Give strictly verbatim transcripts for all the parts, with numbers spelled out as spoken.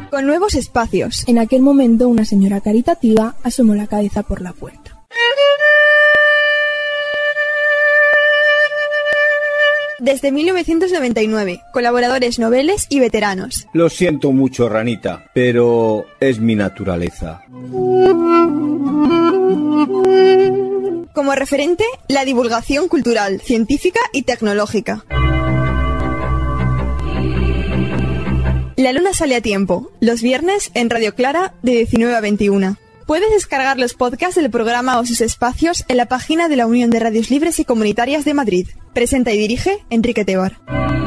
con nuevos espacios. En aquel momento, una señora caritativa asomó la cabeza por la puerta. Desde mil novecientos noventa y nueve, colaboradores noveles y veteranos. Lo siento mucho, ranita, pero es mi naturaleza. Como referente, la divulgación cultural, científica y tecnológica. La luna sale a tiempo, los viernes en Radio Clara de diecinueve a veintiuna. Puedes descargar los podcasts del programa o sus espacios en la página de la Unión de Radios Libres y Comunitarias de Madrid. Presenta y dirige Enrique Tebar.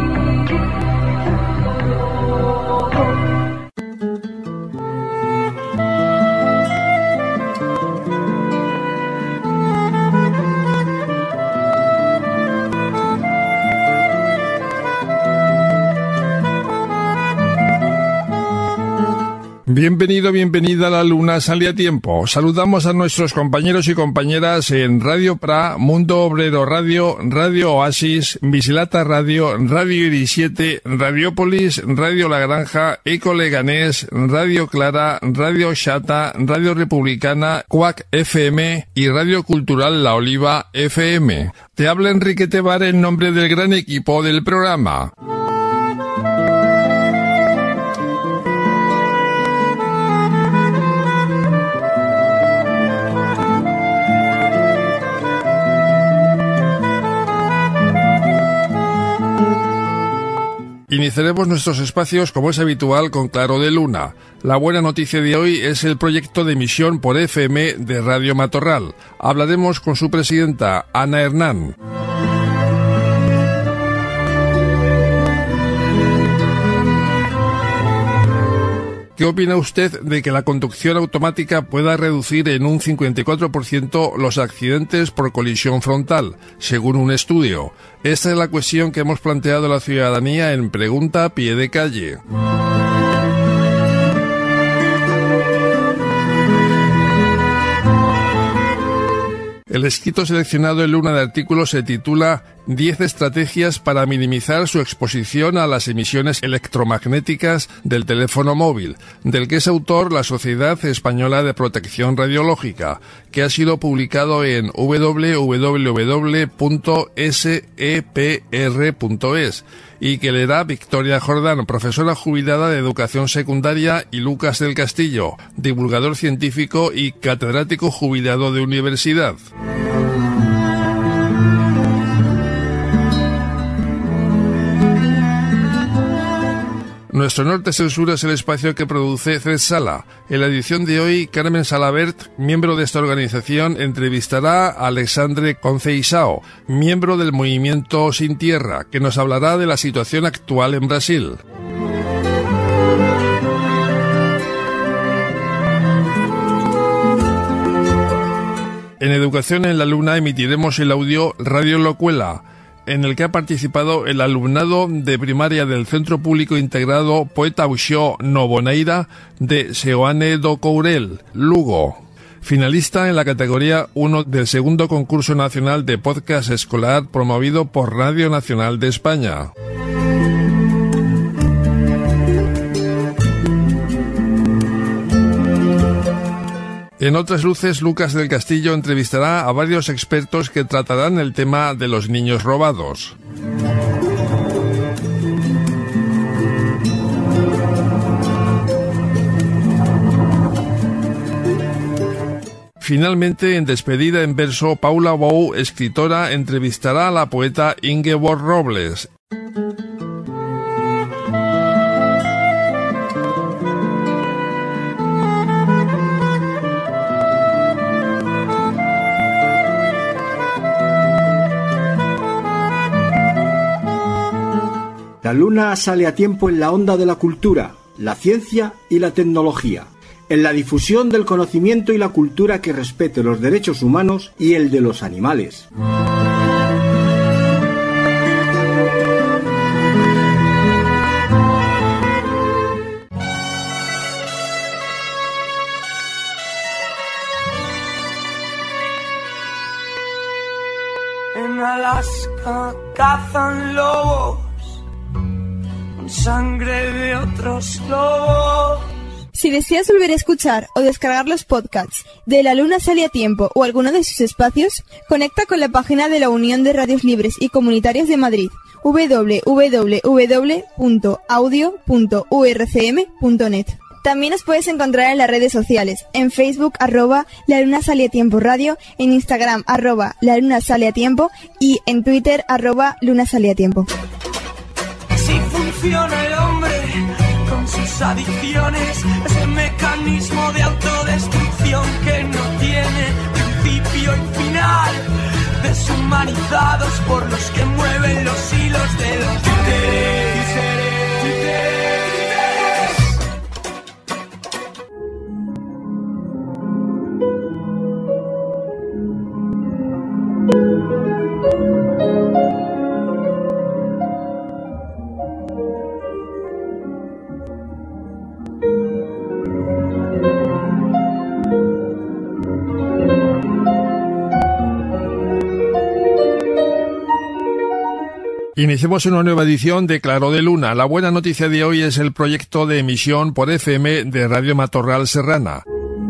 Bienvenido, bienvenida a La Luna Sale a Tiempo. Saludamos a nuestros compañeros y compañeras en Radio Pra, Mundo Obrero Radio, Radio Oasis, Mislata Radio, Radio Iris siete, Radiopolis, Radio La Granja, Eco Leganés, Radio Clara, Radio Xata, Radio Republicana, Cuac F M y Radio Cultural La Oliva F M. Te habla Enrique Tebar en nombre del gran equipo del programa. Iniciaremos nuestros espacios como es habitual con Claro de Luna. La buena noticia de hoy es el proyecto de emisión por F M de Radio Matorral. Hablaremos con su presidenta, Ana Hernán. ¿Qué opina usted de que la conducción automática pueda reducir en un cincuenta y cuatro por ciento los accidentes por colisión frontal, según un estudio? Esta es la cuestión que hemos planteado a la ciudadanía en Pregunta a Pie de Calle. El escrito seleccionado en Luna de artículos se titula diez estrategias para minimizar su exposición a las emisiones electromagnéticas del teléfono móvil, del que es autor la Sociedad Española de Protección Radiológica, que ha sido publicado en doble u doble u doble u punto s e p r punto es y que leerá Victoria Jordán, profesora jubilada de Educación Secundaria, y Lucas del Castillo, divulgador científico y catedrático jubilado de universidad. Nuestro Norte Censura es el espacio que produce Ced Sala. En la edición de hoy, Carmen Salabert, miembro de esta organización, entrevistará a Alexandre Conceição, miembro del movimiento Sin Tierra, que nos hablará de la situación actual en Brasil. En Educación en la Luna emitiremos el audio Radio Locuela, en el que ha participado el alumnado de primaria del Centro Público Integrado Poeta Uxó Noboneira de Seoane do Courel, Lugo. Finalista en la categoría uno del segundo concurso nacional de podcast escolar promovido por Radio Nacional de España. En Otras Luces, Lucas del Castillo entrevistará a varios expertos que tratarán el tema de los niños robados. Finalmente, en Despedida en Verso, Paula Bou, escritora, entrevistará a la poeta Ingeborg Robles. La Luna sale a tiempo en la onda de la cultura, la ciencia y la tecnología, en la difusión del conocimiento y la cultura que respete los derechos humanos y el de los animales. En Alaska cazan lobos con sangre de otros lobos. Si deseas volver a escuchar o descargar los podcasts de La Luna Sale a Tiempo o alguno de sus espacios, conecta con la página de la Unión de Radios Libres y Comunitarias de Madrid, doble u doble u doble u punto audio punto u r c m punto net. También nos puedes encontrar en las redes sociales, en Facebook, arroba La Luna Sale a Tiempo Radio, en Instagram, arroba La Luna Sale a Tiempo y en Twitter, arroba Luna Sale a Tiempo. Si funciona el hombre con sus adicciones, ese mecanismo de autodestrucción que no tiene principio y final, deshumanizados por los que mueven los hilos de los títeres. Iniciamos una nueva edición de Claro de Luna. La buena noticia de hoy es el proyecto de emisión por F M de Radio Matorral Serrana.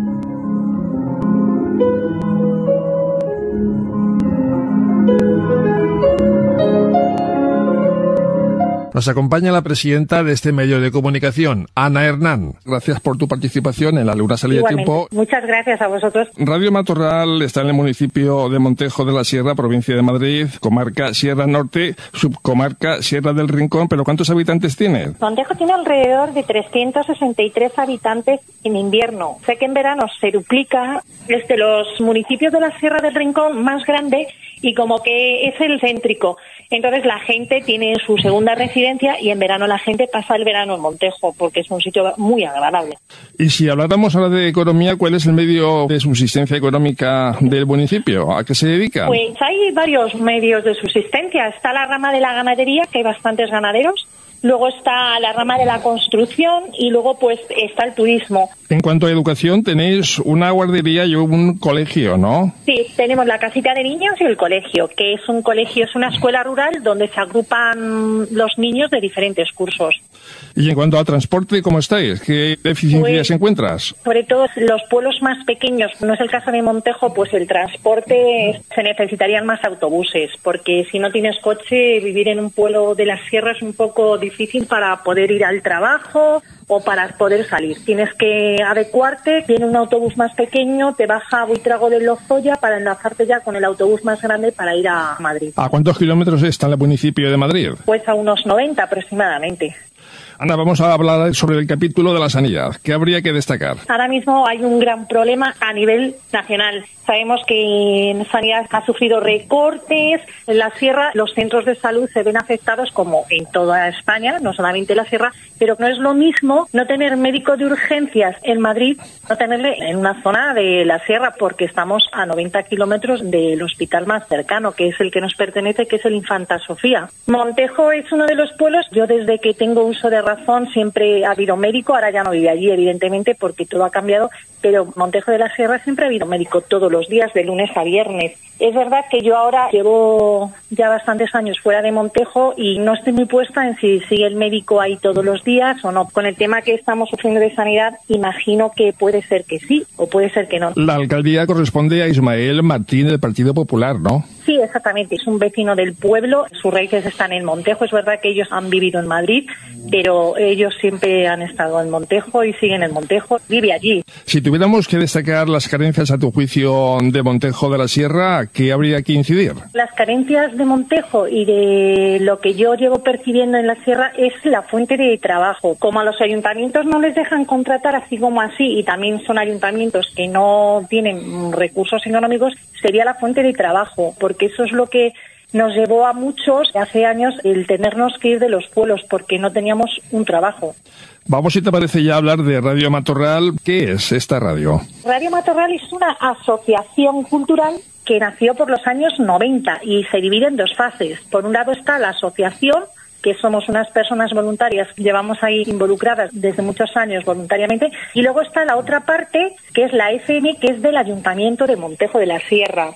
Nos acompaña la presidenta de este medio de comunicación, Ana Hernán. Gracias por tu participación en La Luna Sale a Tiempo. Muchas gracias a vosotros. Radio Matorral está en el municipio de Montejo de la Sierra, provincia de Madrid, comarca Sierra Norte, subcomarca Sierra del Rincón. ¿Pero cuántos habitantes tiene? Montejo tiene alrededor de trescientos sesenta y tres habitantes en invierno. Sé que en verano se duplica. Es de los municipios de la Sierra del Rincón más grande y como que es el céntrico. Entonces la gente tiene su segunda residencia y en verano la gente pasa el verano en Montejo porque es un sitio muy agradable. Y si habláramos ahora de economía, ¿cuál es el medio de subsistencia económica del municipio? ¿A qué se dedica? Pues hay varios medios de subsistencia. Está la rama de la ganadería, que hay bastantes ganaderos. Luego está la rama de la construcción y luego pues está el turismo. En cuanto a educación, tenéis una guardería y un colegio, ¿no? Sí, tenemos la casita de niños y el colegio, que es un colegio, es una escuela rural donde se agrupan los niños de diferentes cursos. Y en cuanto a transporte, ¿cómo estáis? ¿Qué deficiencias pues, encuentras? Sobre todo los pueblos más pequeños, no es el caso de Montejo, pues el transporte se necesitarían más autobuses, porque si no tienes coche, vivir en un pueblo de la sierra es un poco difícil para poder ir al trabajo o para poder salir. Tienes que adecuarte, viene un autobús más pequeño, te baja a Buitrago de Lozoya para enlazarte ya con el autobús más grande para ir a Madrid. ¿A cuántos kilómetros está el municipio de Madrid? Pues a unos noventa aproximadamente. Ana, vamos a hablar sobre el capítulo de la sanidad. ¿Qué habría que destacar? Ahora mismo hay un gran problema a nivel nacional. Sabemos que en sanidad ha sufrido recortes. En la sierra los centros de salud se ven afectados como en toda España, no solamente en la sierra, pero no es lo mismo no tener médico de urgencias en Madrid, no tenerle en una zona de la sierra, porque estamos a noventa kilómetros del hospital más cercano, que es el que nos pertenece, que es el Infanta Sofía. Montejo es uno de los pueblos, yo desde que tengo uso de razón siempre ha habido médico, ahora ya no vive allí evidentemente porque todo ha cambiado, pero Montejo de la Sierra siempre ha habido médico todos los días, de lunes a viernes. Es verdad que yo ahora llevo ya bastantes años fuera de Montejo y no estoy muy puesta en si sigue el médico ahí todos los días o no. Con el tema que estamos sufriendo de sanidad, imagino que puede ser que sí o puede ser que no. La alcaldía corresponde a Ismael Martín del Partido Popular, ¿no? Sí, exactamente. Es un vecino del pueblo. Sus raíces están en Montejo. Es verdad que ellos han vivido en Madrid, pero ellos siempre han estado en Montejo y siguen en Montejo. Vive allí. Si tuviéramos que destacar las carencias a tu juicio de Montejo de la Sierra, ¿qué habría que incidir? Las carencias de Montejo y de lo que yo llevo percibiendo en la sierra es la fuente de trabajo. Como a los ayuntamientos no les dejan contratar así como así, y también son ayuntamientos que no tienen recursos económicos, sería la fuente de trabajo, porque eso es lo que nos llevó a muchos hace años el tenernos que ir de los pueblos porque no teníamos un trabajo. Vamos, si te parece, ya hablar de Radio Matorral. ¿Qué es esta radio? Radio Matorral es una asociación cultural que nació por los años noventa y se divide en dos fases. Por un lado está la asociación, que somos unas personas voluntarias, llevamos ahí involucradas desde muchos años voluntariamente, y luego está la otra parte, que es la F M, que es del Ayuntamiento de Montejo de la Sierra.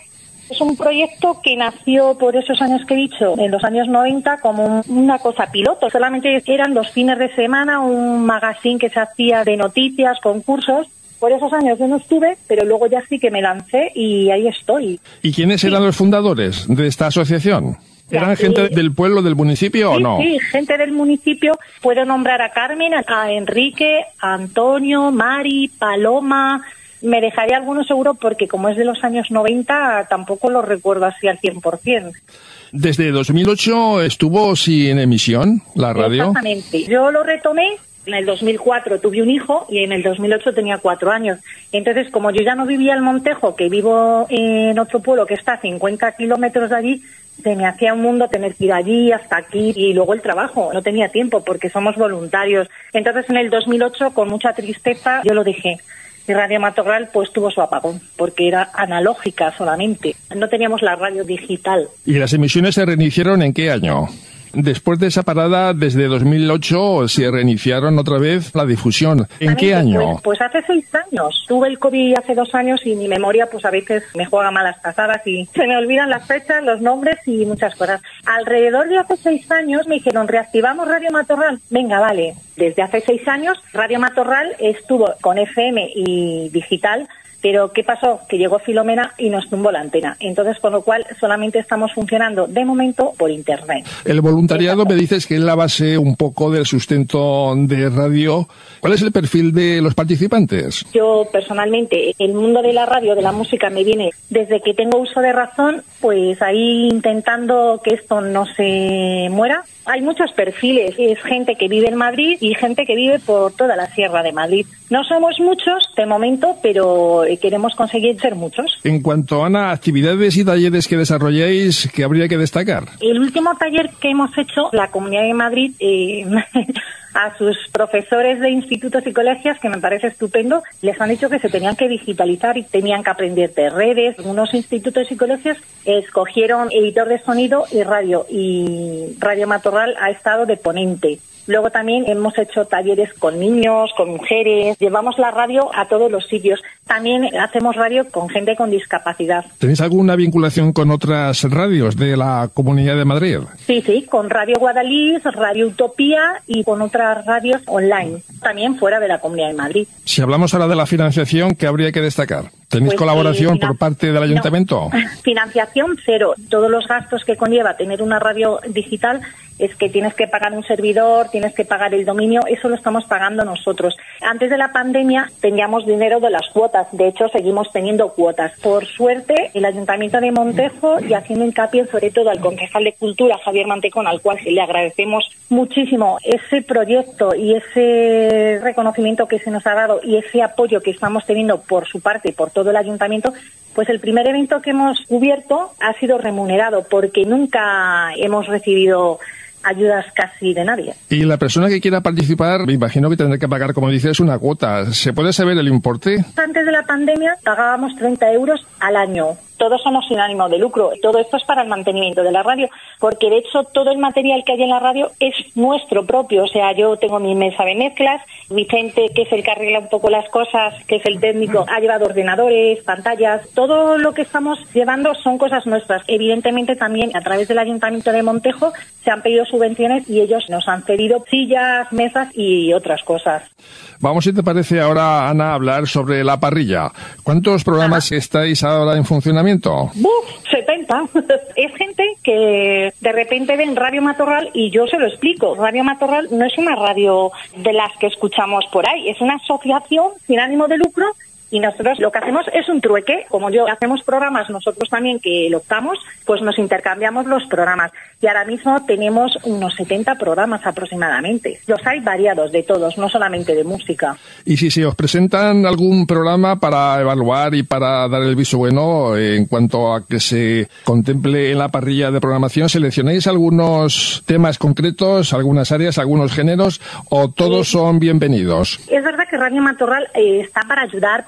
Es un proyecto que nació por esos años que he dicho, en los años noventa, como una cosa piloto. Solamente eran los fines de semana, un magazine que se hacía de noticias, concursos. Por esos años yo no estuve, pero luego ya sí que me lancé y ahí estoy. ¿Y quiénes eran sí. los fundadores de esta asociación? ¿Eran sí. gente del pueblo, del municipio sí, o no? Sí, gente del municipio. Puedo nombrar a Carmen, a Enrique, a Antonio, Mari, Paloma. Me dejaría algunos seguro porque como es de los años noventa, tampoco lo recuerdo así al cien por ciento. ¿Desde dos mil ocho estuvo sin emisión la radio? Exactamente. Yo lo retomé. En el dos mil cuatro tuve un hijo y en el dos mil ocho tenía cuatro años. Entonces, como yo ya no vivía en Montejo, que vivo en otro pueblo que está a cincuenta kilómetros de allí, se me hacía un mundo tener que ir allí, hasta aquí, y luego el trabajo. No tenía tiempo porque somos voluntarios. Entonces, en el dos mil ocho, con mucha tristeza, yo lo dejé. Y Radio Matorral pues tuvo su apagón, porque era analógica solamente. No teníamos la radio digital. ¿Y las emisiones se reiniciaron en qué año? Después de esa parada, desde dos mil ocho, se reiniciaron otra vez la difusión. ¿En qué año? Pues, pues hace seis años. Tuve el COVID hace dos años y mi memoria pues a veces me juega malas pasadas y se me olvidan las fechas, los nombres y muchas cosas. Alrededor de hace seis años me dijeron, reactivamos Radio Matorral. Venga, vale. Desde hace seis años, Radio Matorral estuvo con F M y digital. Pero ¿qué pasó? Que llegó Filomena y nos tumbó la antena. Entonces, con lo cual, solamente estamos funcionando, de momento, por Internet. El voluntariado, me dices que es la base un poco del sustento de radio. ¿Cuál es el perfil de los participantes? Yo, personalmente, el mundo de la radio, de la música, me viene desde que tengo uso de razón, pues ahí intentando que esto no se muera. Hay muchos perfiles, es gente que vive en Madrid y gente que vive por toda la Sierra de Madrid. No somos muchos de momento, pero queremos conseguir ser muchos. En cuanto a Ana, actividades y talleres que desarrolléis, ¿qué habría que destacar? El último taller que hemos hecho, la Comunidad de Madrid, eh, a sus profesores de institutos y colegios, que me parece estupendo, les han dicho que se tenían que digitalizar y tenían que aprender de redes. Algunos institutos y colegios escogieron editor de sonido y radio, y Radio Matorral ha estado de ponente. Luego también hemos hecho talleres con niños, con mujeres, llevamos la radio a todos los sitios. También hacemos radio con gente con discapacidad. ¿Tenéis alguna vinculación con otras radios de la Comunidad de Madrid? Sí, sí, con Radio Guadalís, Radio Utopía y con otras radios online, también fuera de la Comunidad de Madrid. Si hablamos ahora de la financiación, ¿qué habría que destacar? ¿Tenéis pues, colaboración eh, por parte del ayuntamiento? No, financiación cero. Todos los gastos que conlleva tener una radio digital es que tienes que pagar un servidor, tienes que pagar el dominio, eso lo estamos pagando nosotros. Antes de la pandemia teníamos dinero de las cuotas, de hecho seguimos teniendo cuotas. Por suerte, el Ayuntamiento de Montejo, y haciendo hincapié sobre todo al concejal de Cultura, Javier Mantecón, al cual le agradecemos muchísimo ese proyecto y ese reconocimiento que se nos ha dado y ese apoyo que estamos teniendo por su parte y por todo el Ayuntamiento, pues el primer evento que hemos cubierto ha sido remunerado porque nunca hemos recibido ayudas casi de nadie. Y la persona que quiera participar, me imagino que tendrá que pagar, como dices, una cuota. ¿Se puede saber el importe? Antes de la pandemia pagábamos treinta euros al año. Todos somos sin ánimo de lucro. Todo esto es para el mantenimiento de la radio, porque de hecho todo el material que hay en la radio es nuestro propio. O sea, yo tengo mi mesa de mezclas, Vicente, que es el que arregla un poco las cosas, que es el técnico, ha llevado ordenadores, pantallas. Todo lo que estamos llevando son cosas nuestras. Evidentemente también a través del Ayuntamiento de Montejo se han pedido subvenciones y ellos nos han cedido sillas, mesas y otras cosas. Vamos, si te parece ahora, Ana, a hablar sobre la parrilla. ¿Cuántos programas ah. estáis ahora en funcionamiento? ¡Buf! setenta. Es gente que de repente ven Radio Matorral y yo se lo explico. Radio Matorral no es una radio de las que escuchamos por ahí, es una asociación sin ánimo de lucro. Y nosotros lo que hacemos es un trueque. Como yo hacemos programas nosotros también que lo optamos, pues nos intercambiamos los programas. Y ahora mismo tenemos unos setenta programas aproximadamente. Los hay variados de todos, no solamente de música. Y si se os presentan algún programa para evaluar y para dar el visto bueno en cuanto a que se contemple en la parrilla de programación, ¿seleccionáis algunos temas concretos, algunas áreas, algunos géneros, o todos sí. son bienvenidos? Es verdad que Radio Matorral eh, está para ayudar, para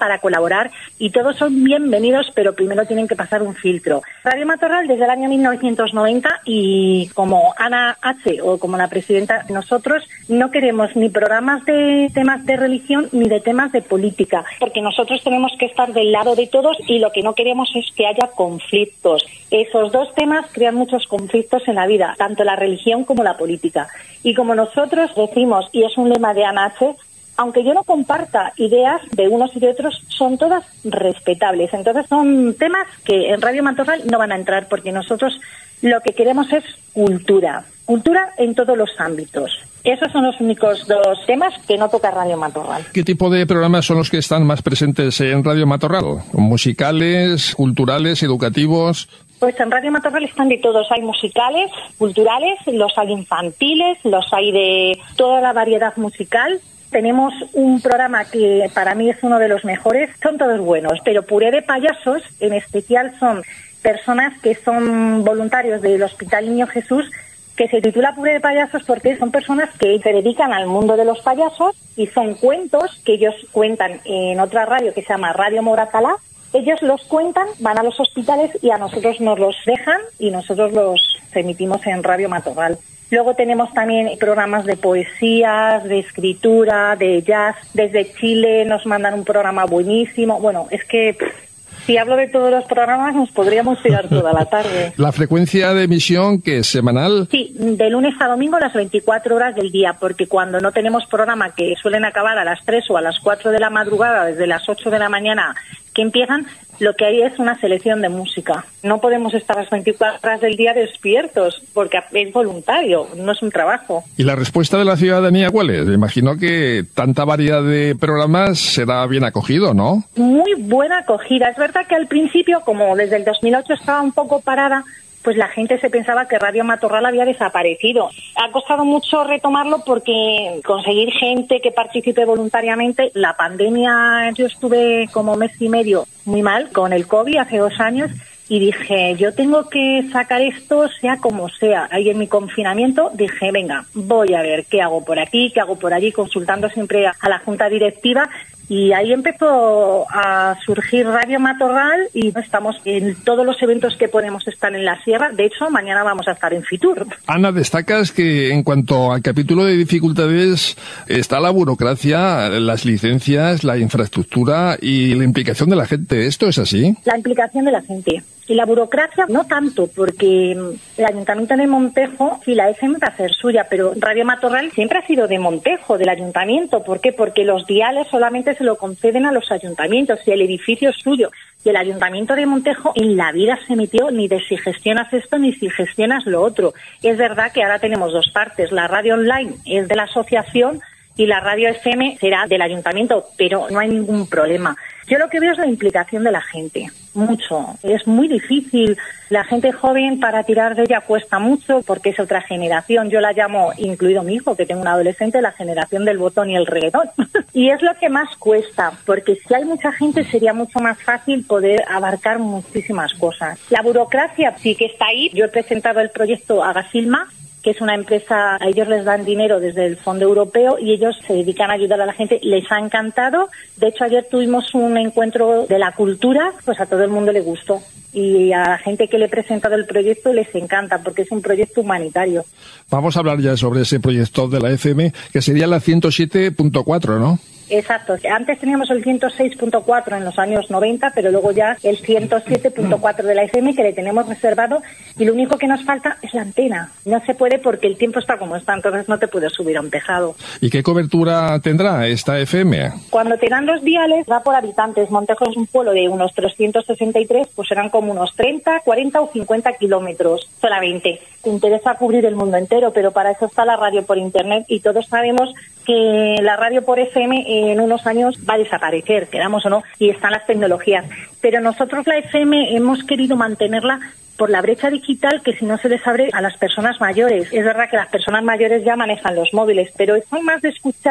para colaborar y todos son bienvenidos, pero primero tienen que pasar un filtro. Radio Matorral desde el año mil novecientos noventa y como Ana H. o como la presidenta, nosotros no queremos ni programas de temas de religión ni de temas de política, porque nosotros tenemos que estar del lado de todos y lo que no queremos es que haya conflictos. Esos dos temas crean muchos conflictos en la vida, tanto la religión como la política. Y como nosotros decimos, y es un lema de Ana H., aunque yo no comparta ideas de unos y de otros, son todas respetables. Entonces son temas que en Radio Matorral no van a entrar, porque nosotros lo que queremos es cultura, cultura en todos los ámbitos. Esos son los únicos dos temas que no toca Radio Matorral. ¿Qué tipo de programas son los que están más presentes en Radio Matorral? ¿Musicales, culturales, educativos? Pues en Radio Matorral están de todos. Hay musicales, culturales, los hay infantiles, los hay de toda la variedad musical. Tenemos un programa que para mí es uno de los mejores, son todos buenos, pero Puré de Payasos, en especial, son personas que son voluntarios del Hospital Niño Jesús, que se titula Puré de Payasos porque son personas que se dedican al mundo de los payasos y son cuentos que ellos cuentan en otra radio que se llama Radio Moratalá. Ellos los cuentan, van a los hospitales y a nosotros nos los dejan y nosotros los emitimos en Radio Matorral. Luego tenemos también programas de poesías, de escritura, de jazz. Desde Chile nos mandan un programa buenísimo. Bueno, es que pff, si hablo de todos los programas nos podríamos tirar toda la tarde. ¿La frecuencia de emisión que es semanal? Sí, de lunes a domingo las veinticuatro horas del día, porque cuando no tenemos programa, que suelen acabar a las tres o a las cuatro de la madrugada, desde las ocho de la mañana que empiezan, lo que hay es una selección de música. No podemos estar las veinticuatro horas del día despiertos, porque es voluntario, no es un trabajo. ¿Y la respuesta de la ciudadanía cuál es? Me imagino que tanta variedad de programas será bien acogido, ¿no? Muy buena acogida. Es verdad que al principio, como desde el dos mil ocho estaba un poco parada, pues la gente se pensaba que Radio Matorral había desaparecido. Ha costado mucho retomarlo porque conseguir gente que participe voluntariamente. La pandemia, yo estuve como mes y medio muy mal con el COVID hace dos años y dije, yo tengo que sacar esto sea como sea. Ahí en mi confinamiento dije, venga, voy a ver qué hago por aquí, qué hago por allí, consultando siempre a la junta directiva. Y ahí empezó a surgir Radio Matorral y estamos en todos los eventos que podemos estar en la sierra. De hecho, mañana vamos a estar en Fitur. Ana, destacas que en cuanto al capítulo de dificultades está la burocracia, las licencias, la infraestructura y la implicación de la gente. ¿Esto es así? La implicación de la gente. Y la burocracia no tanto, porque el Ayuntamiento de Montejo, sí, la F M va a ser suya, pero Radio Matorral siempre ha sido de Montejo, del Ayuntamiento. ¿Por qué? Porque los diales solamente se lo conceden a los ayuntamientos y el edificio es suyo. Y el Ayuntamiento de Montejo en la vida se metió ni de si gestionas esto ni si gestionas lo otro. Es verdad que ahora tenemos dos partes. La radio online es de la asociación y la radio F M será del ayuntamiento, pero no hay ningún problema. Yo lo que veo es la implicación de la gente, mucho. Es muy difícil. La gente joven para tirar de ella cuesta mucho porque es otra generación. Yo la llamo, incluido mi hijo, que tengo un adolescente, la generación del botón y el reggaetón. Y es lo que más cuesta, porque si hay mucha gente sería mucho más fácil poder abarcar muchísimas cosas. La burocracia sí que está ahí. Yo he presentado el proyecto Agasilma, que es una empresa, a ellos les dan dinero desde el Fondo Europeo y ellos se dedican a ayudar a la gente. Les ha encantado. De hecho, ayer tuvimos un encuentro de la cultura, pues a todo el mundo le gustó. Y a la gente que le he presentado el proyecto les encanta porque es un proyecto humanitario. Vamos a hablar ya sobre ese proyecto de la F M, que sería la ciento siete punto cuatro, ¿no? Exacto. Antes teníamos el ciento seis punto cuatro en los años noventa, pero luego ya el ciento siete punto cuatro de la F M que le tenemos reservado y lo único que nos falta es la antena. No se puede porque el tiempo está como está, entonces no te puedes subir a un tejado. ¿Y qué cobertura tendrá esta F M? Cuando te dan los diales, va por habitantes. Montejo es un pueblo de unos trescientos sesenta y tres, pues serán como unos treinta, cuarenta o cincuenta kilómetros solamente. Te interesa cubrir el mundo entero, pero para eso está la radio por internet y todos sabemos que la radio por F M en unos años va a desaparecer, queramos o no, y están las tecnologías. Pero nosotros la F M hemos querido mantenerla por la brecha digital que si no se les abre a las personas mayores. Es verdad que las personas mayores ya manejan los móviles, pero son más de escuchar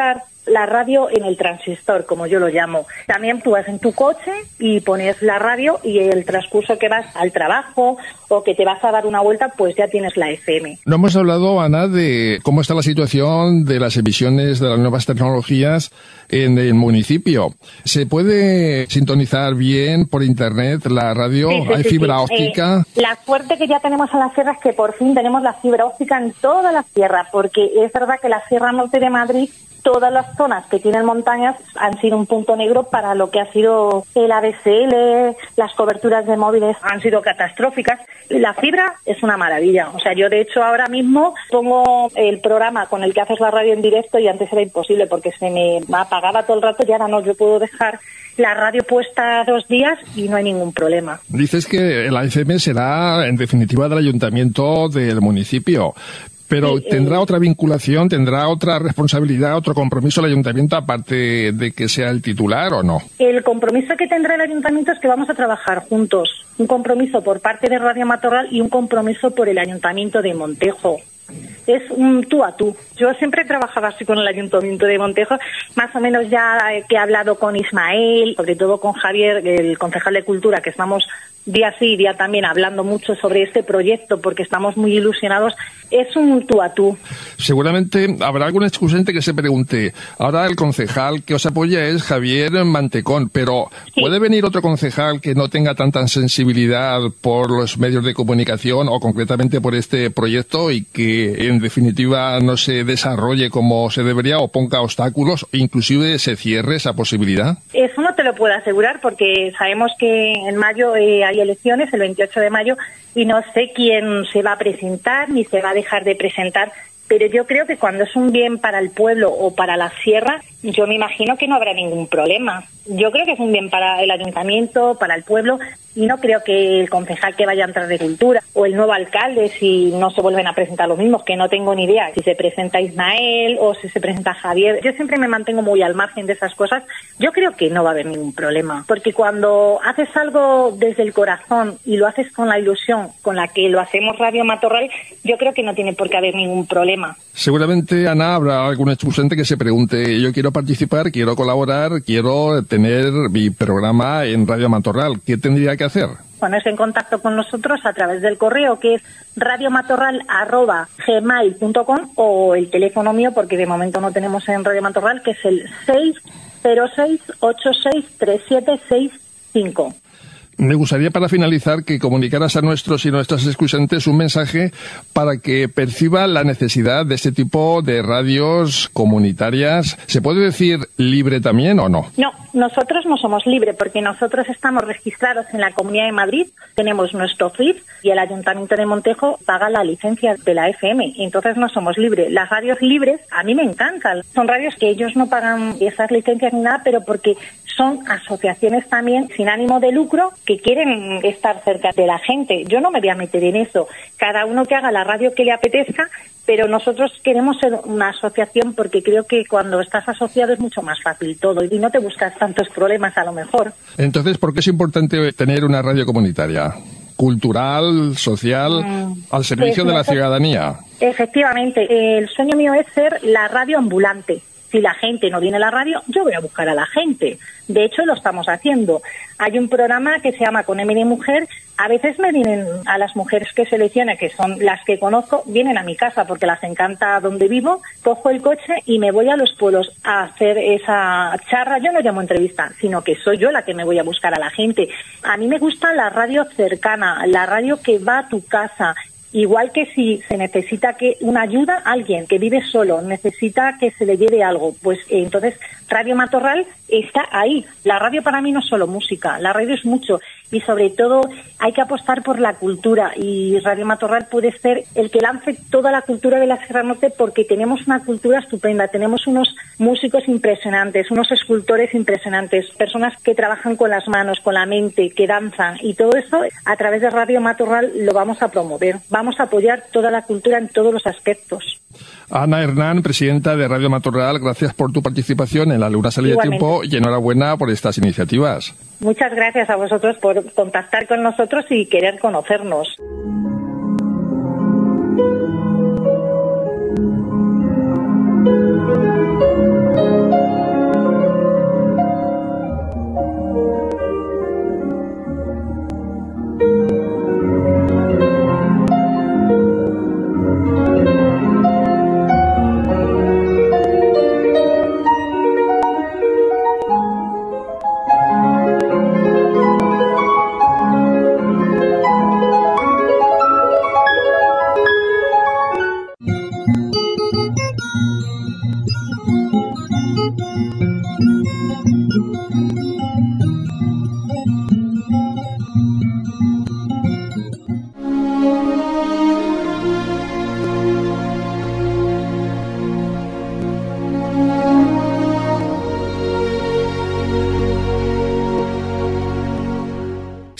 la radio en el transistor, como yo lo llamo. También tú vas en tu coche y pones la radio y el transcurso que vas al trabajo o que te vas a dar una vuelta, pues ya tienes la F M. No hemos hablado, Ana, de cómo está la situación de las emisiones de las nuevas tecnologías en el municipio. ¿Se puede sintonizar bien por internet la radio? Sí, sí, ¿Hay sí, fibra sí. óptica? Eh, la suerte que ya tenemos en la sierra es que por fin tenemos la fibra óptica en toda la sierra, porque es verdad que la Sierra Norte de Madrid, todas las zonas que tienen montañas han sido un punto negro para lo que ha sido el A D S L, las coberturas de móviles han sido catastróficas. La fibra es una maravilla. O sea, yo de hecho ahora mismo pongo el programa con el que haces la radio en directo y antes era imposible porque se me apagaba todo el rato y ahora no, yo puedo dejar la radio puesta dos días y no hay ningún problema. Dices que el A F M será, en definitiva, del ayuntamiento del municipio. Pero Sí, ¿tendrá eh, otra vinculación, tendrá otra responsabilidad, otro compromiso el ayuntamiento aparte de que sea el titular o no? El compromiso que tendrá el ayuntamiento es que vamos a trabajar juntos. Un compromiso por parte de Radio Matorral y un compromiso por el ayuntamiento de Montejo. Es un tú a tú. Yo siempre he trabajado así con el Ayuntamiento de Montejo, más o menos ya que he hablado con Ismael, sobre todo con Javier, el concejal de Cultura, que estamos día sí, día también hablando mucho sobre este proyecto porque estamos muy ilusionados. Es un tú a tú. Seguramente habrá algún excusante que se pregunte, ahora el concejal que os apoya es Javier Mantecón, pero Sí. ¿puede venir otro concejal que no tenga tanta sensibilidad por los medios de comunicación o concretamente por este proyecto y que en definitiva no se desarrolle como se debería o ponga obstáculos o inclusive se cierre esa posibilidad? Eso no te lo puedo asegurar porque sabemos que en mayo eh, hay elecciones, el veintiocho de mayo, y no sé quién se va a presentar ni se va a dejar de presentar, pero yo creo que cuando es un bien para el pueblo o para la sierra, yo me imagino que no habrá ningún problema. Yo creo que es un bien para el ayuntamiento, para el pueblo, y no creo que el concejal que vaya a entrar de Cultura o el nuevo alcalde, si no se vuelven a presentar los mismos, que no tengo ni idea si se presenta Ismael o si se presenta Javier. Yo siempre me mantengo muy al margen de esas cosas. Yo creo que no va a haber ningún problema, porque cuando haces algo desde el corazón y lo haces con la ilusión con la que lo hacemos Radio Matorral, yo creo que no tiene por qué haber ningún problema. Seguramente, Ana, habrá algún excusante que se pregunte, yo quiero participar, quiero colaborar, quiero tener mi programa en Radio Matorral. ¿Qué tendría que hacer? Ponerse en contacto con nosotros a través del correo que es radiomatorral arroba gmail punto com o el teléfono mío, porque de momento no tenemos en Radio Matorral, que es el seis cero seis ocho seis tres siete seis cinco. Me gustaría, para finalizar, que comunicaras a nuestros y nuestras escuchantes un mensaje para que perciban la necesidad de este tipo de radios comunitarias. ¿Se puede decir libre también o no? No, nosotros no somos libres porque nosotros estamos registrados en la Comunidad de Madrid, tenemos nuestro F I F y el Ayuntamiento de Montejo paga la licencia de la F M, entonces no somos libres. Las radios libres a mí me encantan, son radios que ellos no pagan esas licencias ni nada, pero porque son asociaciones también sin ánimo de lucro que quieren estar cerca de la gente. Yo no me voy a meter en eso, cada uno que haga la radio que le apetezca, pero nosotros queremos ser una asociación porque creo que cuando estás asociado es mucho más fácil todo y no te buscas tantos problemas a lo mejor. Entonces, ¿por qué es importante tener una radio comunitaria? Cultural, social, Mm, al servicio pues de la nosotros- ciudadanía. Efectivamente, el sueño mío es ser la radio ambulante. Si la gente no viene a la radio, yo voy a buscar a la gente. De hecho, lo estamos haciendo. Hay un programa que se llama Con M de Mujer. A veces me vienen a las mujeres que selecciona, que son las que conozco, vienen a mi casa porque les encanta donde vivo. Cojo el coche y me voy a los pueblos a hacer esa charla. Yo no llamo entrevista, sino que soy yo la que me voy a buscar a la gente. A mí me gusta la radio cercana, la radio que va a tu casa. Igual que si se necesita que una ayuda, alguien que vive solo necesita que se le lleve algo, pues eh, entonces Radio Matorral está ahí. La radio para mí no es solo música, la radio es mucho y sobre todo hay que apostar por la cultura y Radio Matorral puede ser el que lance toda la cultura de la Sierra Norte porque tenemos una cultura estupenda, tenemos unos músicos impresionantes, unos escultores impresionantes, personas que trabajan con las manos, con la mente, que danzan y todo eso a través de Radio Matorral lo vamos a promover. Vamos a apoyar toda la cultura en todos los aspectos. Ana Hernán, presidenta de Radio Matorral, gracias por tu participación en La Luna Sale de Igualmente. Tiempo y enhorabuena por estas iniciativas. Muchas gracias a vosotros por contactar con nosotros y querer conocernos.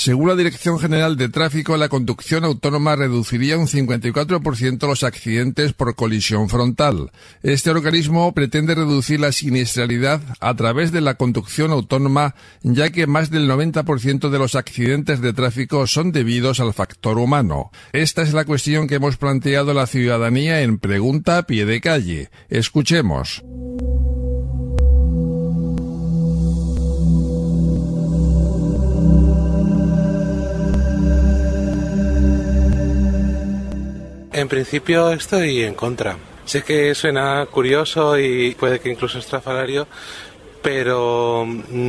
Según la Dirección General de Tráfico, la conducción autónoma reduciría un cincuenta y cuatro por ciento los accidentes por colisión frontal. Este organismo pretende reducir la siniestralidad a través de la conducción autónoma, ya que más del noventa por ciento de los accidentes de tráfico son debidos al factor humano. Esta es la cuestión que hemos planteado a la ciudadanía en Pregunta a Pie de Calle. Escuchemos. En principio estoy en contra. Sé que suena curioso y puede que incluso estrafalario, pero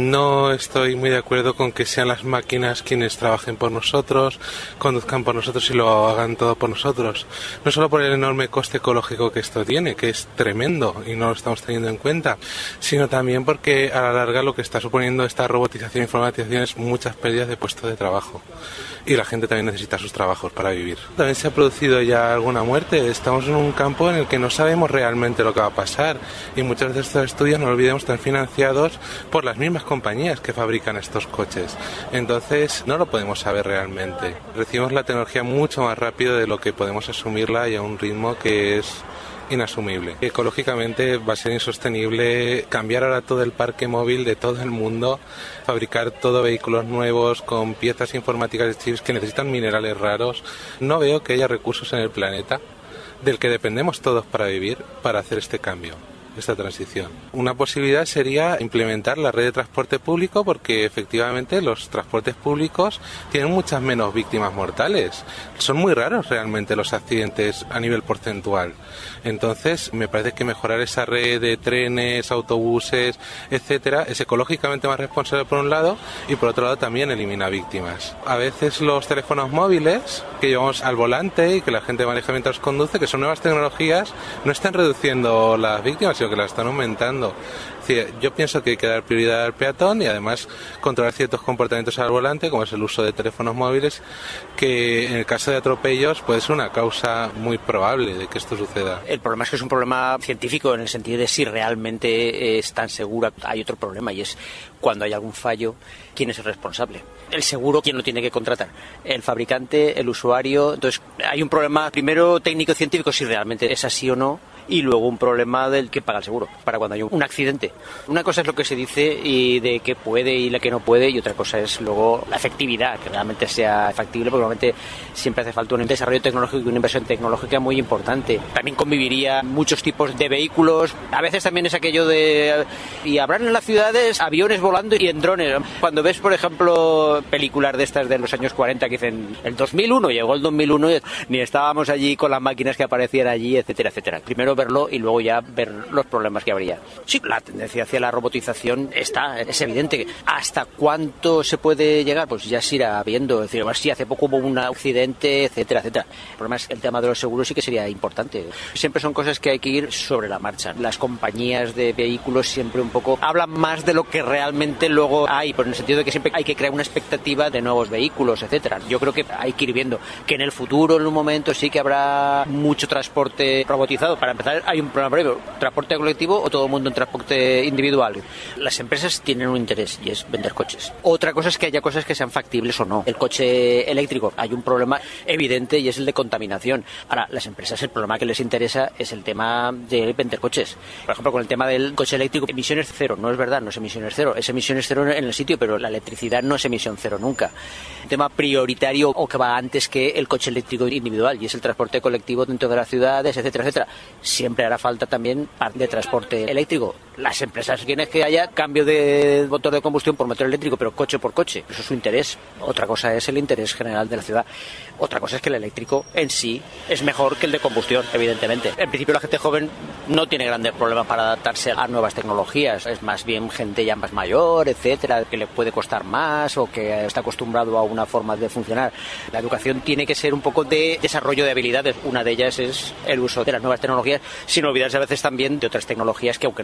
no estoy muy de acuerdo con que sean las máquinas quienes trabajen por nosotros, conduzcan por nosotros y lo hagan todo por nosotros. No solo por el enorme coste ecológico que esto tiene, que es tremendo y no lo estamos teniendo en cuenta, sino también porque a la larga lo que está suponiendo esta robotización e informatización es muchas pérdidas de puestos de trabajo. Y la gente también necesita sus trabajos para vivir. También se ha producido ya alguna muerte. Estamos en un campo en el que no sabemos realmente lo que va a pasar. Y muchos de estos estudios, no olvidemos, están financiados por las mismas compañías que fabrican estos coches. Entonces, no lo podemos saber realmente. Recibimos la tecnología mucho más rápido de lo que podemos asumirla y a un ritmo que es inasumible. Ecológicamente va a ser insostenible cambiar ahora todo el parque móvil de todo el mundo, fabricar todo vehículos nuevos con piezas informáticas de chips que necesitan minerales raros. No veo que haya recursos en el planeta del que dependemos todos para vivir para hacer este cambio, esta transición. Una posibilidad sería implementar la red de transporte público, porque efectivamente los transportes públicos tienen muchas menos víctimas mortales. Son muy raros realmente los accidentes a nivel porcentual. Entonces me parece que mejorar esa red de trenes, autobuses, etcétera, es ecológicamente más responsable por un lado y por otro lado también elimina víctimas. A veces los teléfonos móviles que llevamos al volante y que la gente maneja mientras conduce, que son nuevas tecnologías, no están reduciendo las víctimas, sino que las están aumentando. Es decir, yo pienso que hay que dar prioridad al peatón y además controlar ciertos comportamientos al volante, como es el uso de teléfonos móviles, que en el caso de atropellos puede ser una causa muy probable de que esto suceda. El problema es que es un problema científico en el sentido de si realmente es tan segura. Hay otro problema y es cuando hay algún fallo, ¿quién es el responsable? El seguro, ¿quién lo tiene que contratar? El fabricante, el usuario. Entonces hay un problema primero técnico-científico, si realmente es así o no, y luego un problema del que paga el seguro para cuando hay un accidente. Una cosa es lo que se dice y de qué puede y la que no puede, y otra cosa es luego la efectividad, que realmente sea factible, porque realmente siempre hace falta un desarrollo tecnológico y una inversión tecnológica muy importante. También conviviría muchos tipos de vehículos. A veces también es aquello de... y habrán en las ciudades aviones volando y en drones. Cuando ves, por ejemplo, películas de estas de los años cuarenta que dicen el dos mil uno, llegó el dos mil uno, ni estábamos allí con las máquinas que aparecían allí, etcétera, etcétera. Primero verlo y luego ya ver los problemas que habría. Sí, la tendencia hacia la robotización está, es evidente. ¿Hasta cuánto se puede llegar? Pues ya se irá viendo. Es decir, a ver si hace poco hubo un accidente, etcétera, etcétera. El problema es el tema de los seguros, sí que sería importante. Siempre son cosas que hay que ir sobre la marcha. Las compañías de vehículos siempre un poco hablan más de lo que realmente luego hay, por el sentido de que siempre hay que crear una expectativa de nuevos vehículos, etcétera. Yo creo que hay que ir viendo que en el futuro, en un momento, sí que habrá mucho transporte robotizado. Para empezar, hay un problema previo: transporte colectivo o todo el mundo en transporte individual. Las empresas tienen un interés y es vender coches. Otra cosa es que haya cosas que sean factibles o no. El coche eléctrico, hay un problema evidente y es el de contaminación. Ahora, las empresas, el problema que les interesa es el tema de vender coches. Por ejemplo, con el tema del coche eléctrico, emisiones cero. No es verdad, no es emisiones cero. Es emisiones cero en el sitio, pero la electricidad no es emisión cero nunca. El tema prioritario o que va antes que el coche eléctrico individual y es el transporte colectivo dentro de las ciudades, etcétera, etcétera. Siempre hará falta también parte de transporte eléctrico. Las empresas quieren que haya cambio de motor de combustión por motor eléctrico, pero coche por coche. Eso es su interés. Otra cosa es el interés general de la ciudad. Otra cosa es que el eléctrico en sí es mejor que el de combustión, evidentemente. En principio la gente joven no tiene grandes problemas para adaptarse a nuevas tecnologías. Es más bien gente ya más mayor, etcétera, que le puede costar más o que está acostumbrado a una forma de funcionar. La educación tiene que ser un poco de desarrollo de habilidades. Una de ellas es el uso de las nuevas tecnologías, sin olvidarse a veces también de otras tecnologías que, aunque no se utilicen,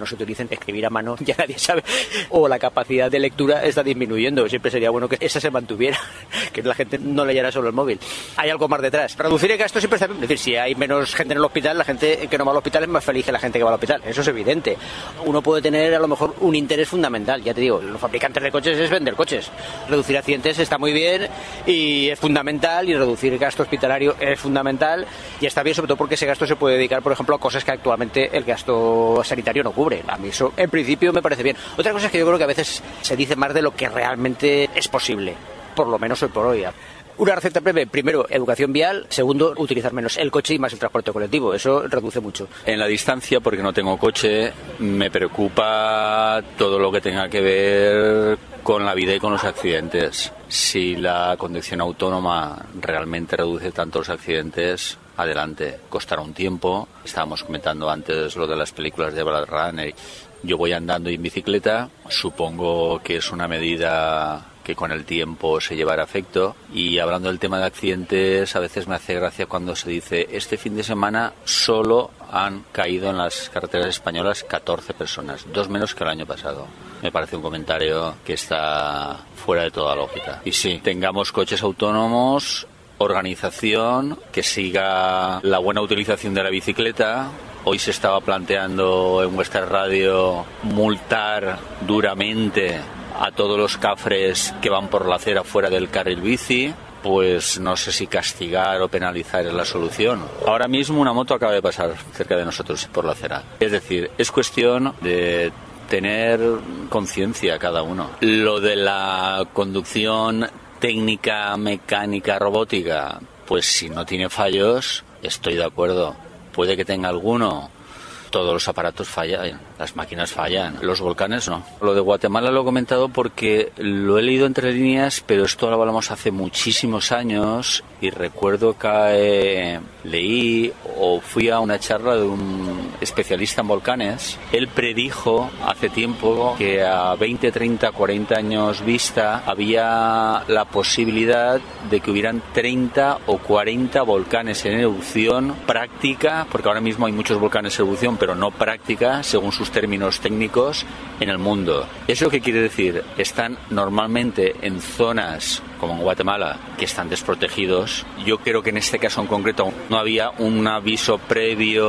en escribir a mano ya nadie sabe, o la capacidad de lectura está disminuyendo. Siempre sería bueno que esa se mantuviera, que la gente no leyera solo el móvil. Hay algo más detrás. Reducir el gasto siempre está bien. Es decir, si hay menos gente en el hospital, la gente que no va al hospital es más feliz que la gente que va al hospital. Eso es evidente. Uno puede tener a lo mejor un interés fundamental. Ya te digo, los fabricantes de coches es vender coches. Reducir accidentes está muy bien y es fundamental, y reducir el gasto hospitalario es fundamental, y está bien sobre todo porque ese gasto se puede dedicar, por ejemplo, a cosas que actualmente el gasto sanitario no cubre. A mí eso en principio me parece bien. Otra cosa es que yo creo que a veces se dice más de lo que realmente es posible, por lo menos hoy por hoy. Una receta breve: primero, educación vial; segundo, utilizar menos el coche y más el transporte colectivo. Eso reduce mucho. En la distancia, porque no tengo coche, me preocupa todo lo que tenga que ver con la vida y con los accidentes. Si la conducción autónoma realmente reduce tanto los accidentes, adelante. Costará un tiempo. Estábamos comentando antes lo de las películas de Blade Runner. Yo voy andando en bicicleta, supongo que es una medida que con el tiempo se llevará a efecto. Y hablando del tema de accidentes, a veces me hace gracia cuando se dice: este fin de semana solo han caído en las carreteras españolas catorce personas, dos menos que el año pasado. Me parece un comentario que está fuera de toda lógica. Y sí, tengamos coches autónomos, organización, que siga la buena utilización de la bicicleta. Hoy se estaba planteando en vuestra radio multar duramente a todos los cafres que van por la acera fuera del carril bici. Pues no sé si castigar o penalizar es la solución. Ahora mismo una moto acaba de pasar cerca de nosotros por la acera. Es decir, es cuestión de tener conciencia cada uno. Lo de la conducción técnica, mecánica, robótica, pues si no tiene fallos, estoy de acuerdo. Puede que tenga alguno. Todos los aparatos fallan, las máquinas fallan, los volcanes no. Lo de Guatemala lo he comentado porque lo he leído entre líneas, pero esto lo hablamos hace muchísimos años y recuerdo que leí o fui a una charla de un especialista en volcanes. Él predijo hace tiempo que a veinte, treinta, cuarenta años vista había la posibilidad de que hubieran treinta o cuarenta volcanes en erupción práctica, porque ahora mismo hay muchos volcanes en erupción, pero no práctica, según sus términos técnicos, en el mundo. ¿Eso qué quiere decir? Están normalmente en zonas, como en Guatemala, que están desprotegidos. Yo creo que en este caso en concreto no había un aviso previo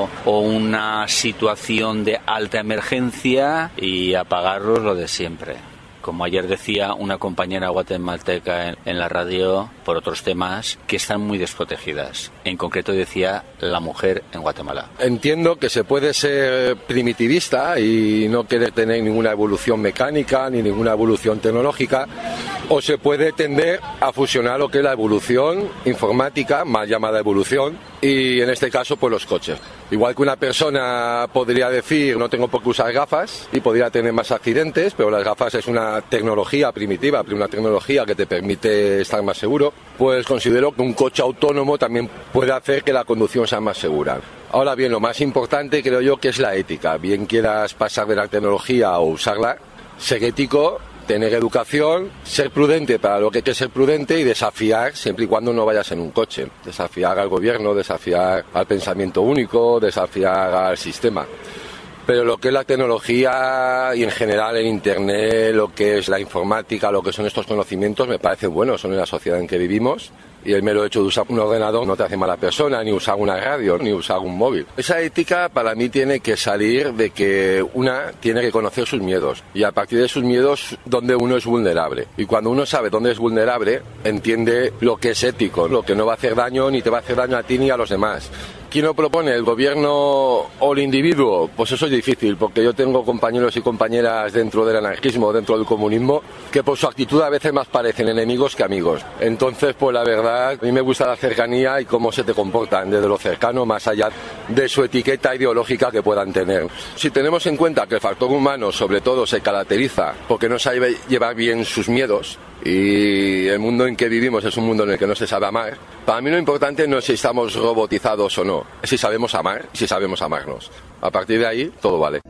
o una situación de alta emergencia, y apagarlos lo de siempre. Como ayer decía una compañera guatemalteca en, en la radio, por otros temas, que están muy desprotegidas. En concreto decía la mujer en Guatemala. Entiendo que se puede ser primitivista y no querer tener ninguna evolución mecánica ni ninguna evolución tecnológica, o se puede tender a fusionar lo que es la evolución informática, mal llamada evolución, y en este caso pues los coches. Igual que una persona podría decir: no tengo por qué usar gafas, y podría tener más accidentes, pero las gafas es una tecnología primitiva, una tecnología que te permite estar más seguro. Pues considero que un coche autónomo también puede hacer que la conducción sea más segura. Ahora bien, lo más importante creo yo que es la ética. Bien quieras pasar de la tecnología o usarla, ser ético, tener educación, ser prudente para lo que hay que ser prudente, y desafiar siempre y cuando no vayas en un coche. Desafiar al gobierno, desafiar al pensamiento único, desafiar al sistema. Pero lo que es la tecnología y en general el Internet, lo que es la informática, lo que son estos conocimientos, me parecen buenos, son en la sociedad en que vivimos. Y el mero hecho de usar un ordenador no te hace mala persona, ni usar una radio, ni usar un móvil. Esa ética para mí tiene que salir de que una tiene que conocer sus miedos, y a partir de sus miedos donde uno es vulnerable. Y cuando uno sabe dónde es vulnerable, entiende lo que es ético, lo que no va a hacer daño, ni te va a hacer daño a ti ni a los demás. ¿Quién lo propone? ¿El gobierno o el individuo? Pues eso es difícil, porque yo tengo compañeros y compañeras dentro del anarquismo, dentro del comunismo, que por su actitud a veces más parecen enemigos que amigos. Entonces, pues la verdad, a mí me gusta la cercanía y cómo se te comportan desde lo cercano, más allá de su etiqueta ideológica que puedan tener. Si tenemos en cuenta que el factor humano, sobre todo, se caracteriza porque no sabe llevar bien sus miedos, y el mundo en que vivimos es un mundo en el que no se sabe amar, para mí lo importante no es si estamos robotizados o no, es si sabemos amar, si sabemos amarnos. A partir de ahí, todo vale.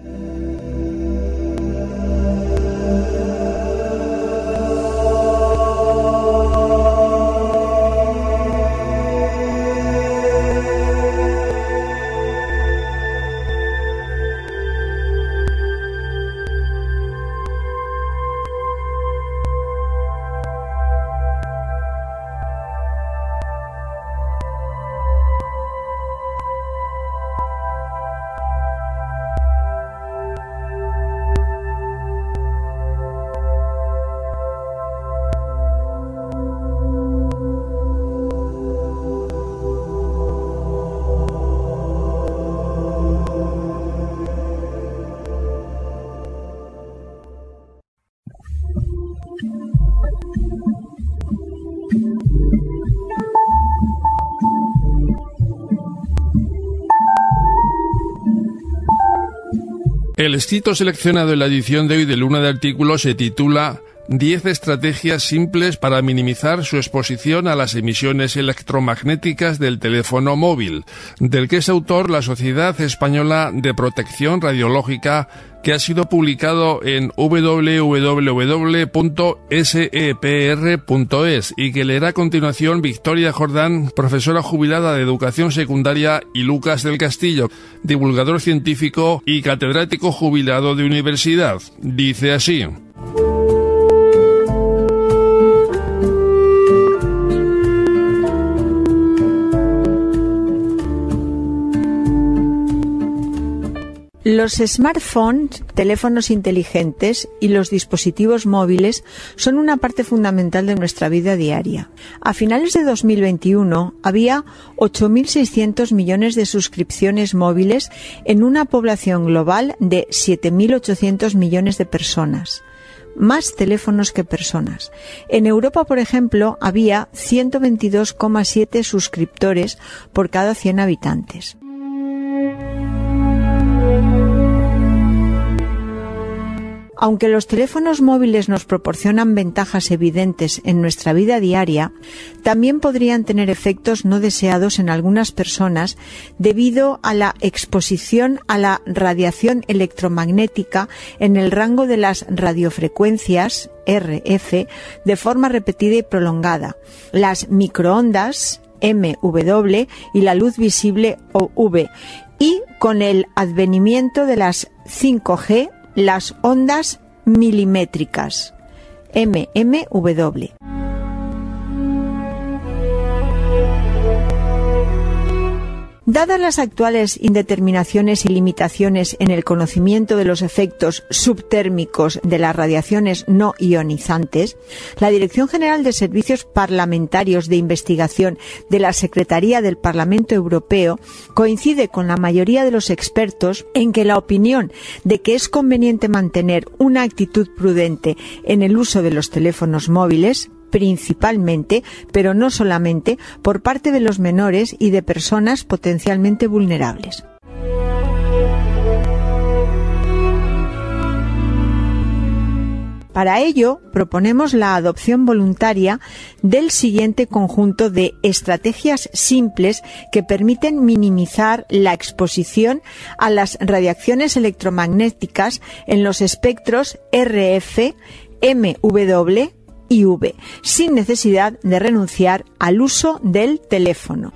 El escrito seleccionado en la edición de hoy de Luna de Artículos se titula diez estrategias simples para minimizar su exposición a las emisiones electromagnéticas del teléfono móvil, del que es autor la Sociedad Española de Protección Radiológica, que ha sido publicado en doble u doble u doble u punto s e p r punto es y que leerá a continuación Victoria Jordán, profesora jubilada de Educación Secundaria, y Lucas del Castillo, divulgador científico y catedrático jubilado de universidad. Dice así: Los smartphones, teléfonos inteligentes y los dispositivos móviles son una parte fundamental de nuestra vida diaria. A finales de dos mil veintiuno había ocho mil seiscientos millones de suscripciones móviles en una población global de siete mil ochocientos millones de personas. Más teléfonos que personas. En Europa, por ejemplo, había ciento veintidós coma siete suscriptores por cada cien habitantes. Aunque los teléfonos móviles nos proporcionan ventajas evidentes en nuestra vida diaria, también podrían tener efectos no deseados en algunas personas debido a la exposición a la radiación electromagnética en el rango de las radiofrecuencias R F de forma repetida y prolongada, las microondas M W y la luz visible O V, y con el advenimiento de las cinco G, las ondas milimétricas M M W. Dadas las actuales indeterminaciones y limitaciones en el conocimiento de los efectos subtérmicos de las radiaciones no ionizantes, la Dirección General de Servicios Parlamentarios de Investigación de la Secretaría del Parlamento Europeo coincide con la mayoría de los expertos en que la opinión de que es conveniente mantener una actitud prudente en el uso de los teléfonos móviles, principalmente, pero no solamente, por parte de los menores y de personas potencialmente vulnerables. Para ello, proponemos la adopción voluntaria del siguiente conjunto de estrategias simples que permiten minimizar la exposición a las radiaciones electromagnéticas en los espectros R F, M W y V, sin necesidad de renunciar al uso del teléfono.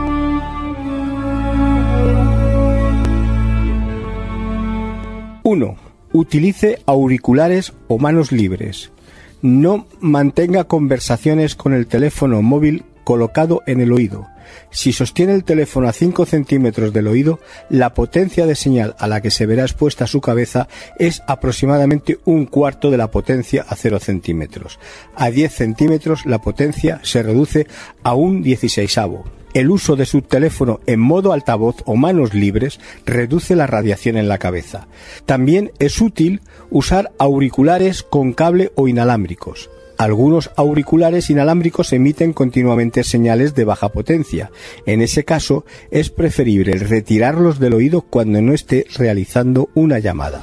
uno. Utilice auriculares o manos libres. No mantenga conversaciones con el teléfono móvil colocado en el oído. Si sostiene el teléfono a cinco centímetros del oído, la potencia de señal a la que se verá expuesta su cabeza es aproximadamente un cuarto de la potencia a cero centímetros. A diez centímetros la potencia se reduce a un dieciseisavo. El uso de su teléfono en modo altavoz o manos libres reduce la radiación en la cabeza. También es útil usar auriculares con cable o inalámbricos. Algunos auriculares inalámbricos emiten continuamente señales de baja potencia. En ese caso, es preferible retirarlos del oído cuando no esté realizando una llamada.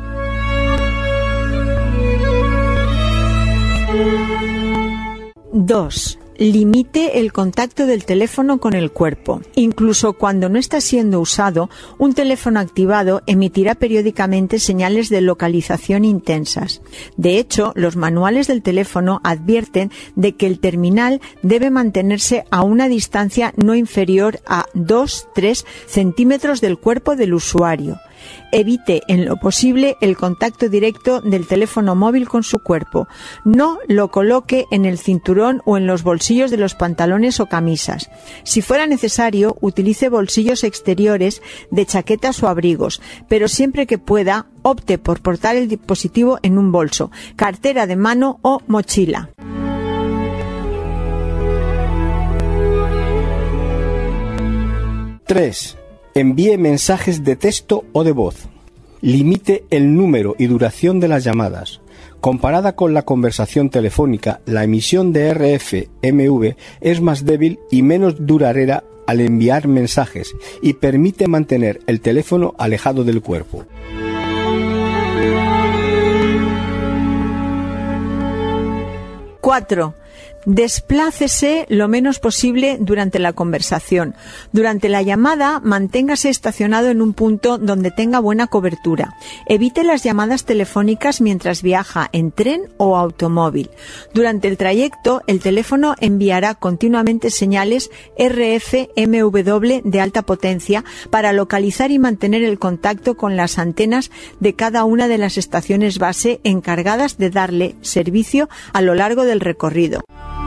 dos. Limite el contacto del teléfono con el cuerpo. Incluso cuando no está siendo usado, un teléfono activado emitirá periódicamente señales de localización intensas. De hecho, los manuales del teléfono advierten de que el terminal debe mantenerse a una distancia no inferior a dos a tres centímetros del cuerpo del usuario. Evite en lo posible el contacto directo del teléfono móvil con su cuerpo. No lo coloque en el cinturón o en los bolsillos de los pantalones o camisas. Si fuera necesario, utilice bolsillos exteriores de chaquetas o abrigos, pero siempre que pueda, opte por portar el dispositivo en un bolso, cartera de mano o mochila. tres. Envíe mensajes de texto o de voz. Limite el número y duración de las llamadas. Comparada con la conversación telefónica, la emisión de R F M V es más débil y menos duradera al enviar mensajes y permite mantener el teléfono alejado del cuerpo. Cuatro. Desplácese lo menos posible durante la conversación. Durante la llamada, manténgase estacionado en un punto donde tenga buena cobertura. Evite las llamadas telefónicas mientras viaja en tren o automóvil. Durante el trayecto, el teléfono enviará continuamente señales R F M W de alta potencia para localizar y mantener el contacto con las antenas de cada una de las estaciones base encargadas de darle servicio a lo largo del recorrido.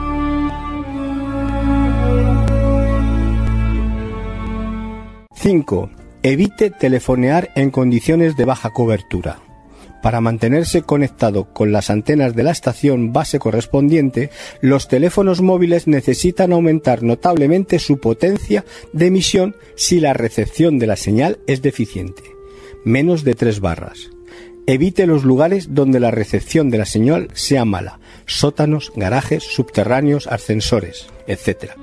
cinco. Evite telefonear en condiciones de baja cobertura. Para mantenerse conectado con las antenas de la estación base correspondiente, los teléfonos móviles necesitan aumentar notablemente su potencia de emisión si la recepción de la señal es deficiente, menos de tres barras. Evite los lugares donde la recepción de la señal sea mala, sótanos, garajes, subterráneos, ascensores, etcétera.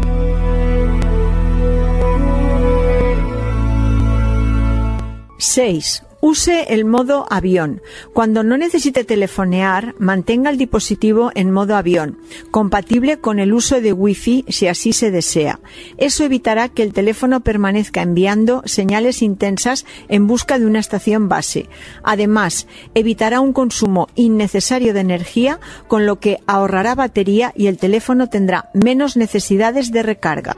seis. Use el modo avión. Cuando no necesite telefonear, mantenga el dispositivo en modo avión, compatible con el uso de Wi-Fi si así se desea. Eso evitará que el teléfono permanezca enviando señales intensas en busca de una estación base. Además, evitará un consumo innecesario de energía, con lo que ahorrará batería y el teléfono tendrá menos necesidades de recarga.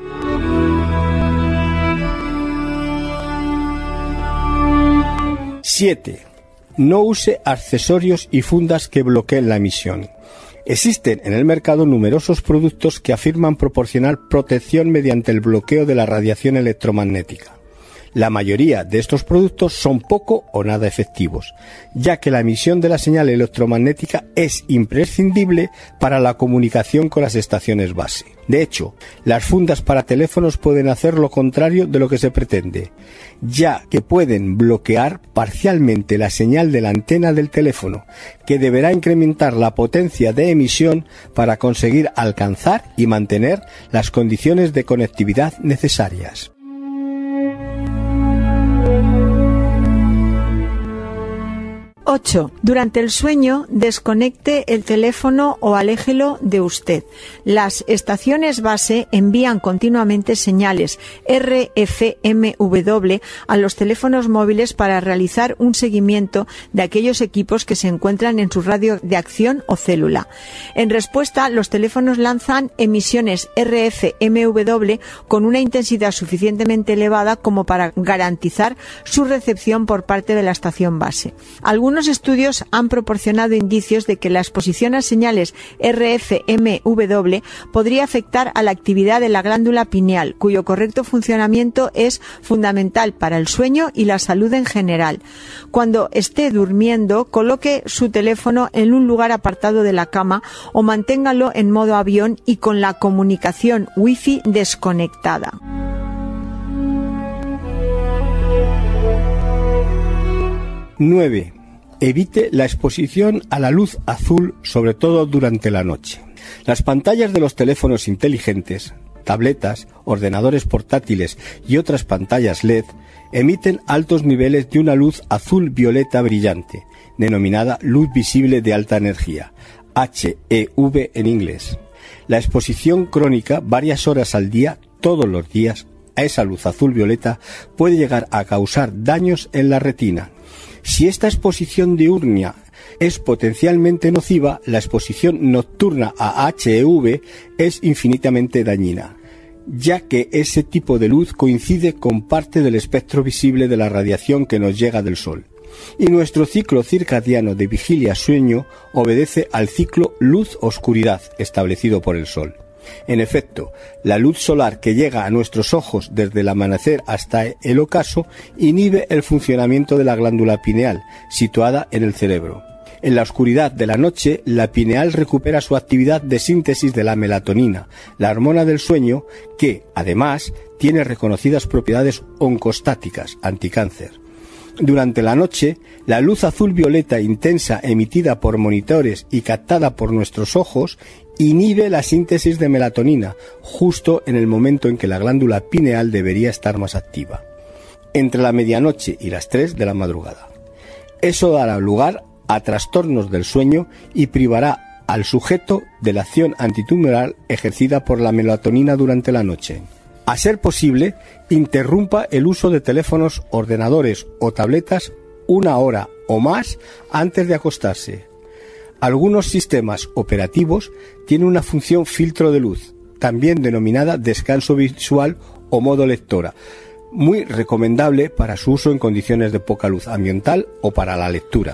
siete. No use accesorios y fundas que bloqueen la emisión. Existen en el mercado numerosos productos que afirman proporcionar protección mediante el bloqueo de la radiación electromagnética. La mayoría de estos productos son poco o nada efectivos, ya que la emisión de la señal electromagnética es imprescindible para la comunicación con las estaciones base. De hecho, las fundas para teléfonos pueden hacer lo contrario de lo que se pretende, ya que pueden bloquear parcialmente la señal de la antena del teléfono, que deberá incrementar la potencia de emisión para conseguir alcanzar y mantener las condiciones de conectividad necesarias. ocho. Durante el sueño, desconecte el teléfono o aléjelo de usted. Las estaciones base envían continuamente señales R F M W a los teléfonos móviles para realizar un seguimiento de aquellos equipos que se encuentran en su radio de acción o célula. En respuesta, los teléfonos lanzan emisiones R F M W con una intensidad suficientemente elevada como para garantizar su recepción por parte de la estación base. Algunos estudios han proporcionado indicios de que la exposición a señales R F M W podría afectar a la actividad de la glándula pineal, cuyo correcto funcionamiento es fundamental para el sueño y la salud en general. Cuando esté durmiendo, coloque su teléfono en un lugar apartado de la cama o manténgalo en modo avión y con la comunicación Wi-Fi desconectada. nueve. Evite la exposición a la luz azul, sobre todo durante la noche. Las pantallas de los teléfonos inteligentes, tabletas, ordenadores portátiles y otras pantallas L E D emiten altos niveles de una luz azul-violeta brillante, denominada luz visible de alta energía, H E V en inglés. La exposición crónica, varias horas al día, todos los días, a esa luz azul-violeta puede llegar a causar daños en la retina. Si esta exposición diurna es potencialmente nociva, la exposición nocturna a H E V es infinitamente dañina, ya que ese tipo de luz coincide con parte del espectro visible de la radiación que nos llega del Sol. Y nuestro ciclo circadiano de vigilia-sueño obedece al ciclo luz-oscuridad establecido por el Sol. En efecto, la luz solar que llega a nuestros ojos desde el amanecer hasta el ocaso inhibe el funcionamiento de la glándula pineal, situada en el cerebro. En la oscuridad de la noche, la pineal recupera su actividad de síntesis de la melatonina, la hormona del sueño, que, además, tiene reconocidas propiedades oncostáticas, anticáncer. Durante la noche, la luz azul-violeta intensa emitida por monitores y captada por nuestros ojos inhibe la síntesis de melatonina, justo en el momento en que la glándula pineal debería estar más activa, entre la medianoche y las tres de la madrugada. Eso dará lugar a trastornos del sueño y privará al sujeto de la acción antitumoral ejercida por la melatonina durante la noche. A ser posible, interrumpa el uso de teléfonos, ordenadores o tabletas una hora o más antes de acostarse. Algunos sistemas operativos tienen una función filtro de luz, también denominada descanso visual o modo lectora, muy recomendable para su uso en condiciones de poca luz ambiental o para la lectura.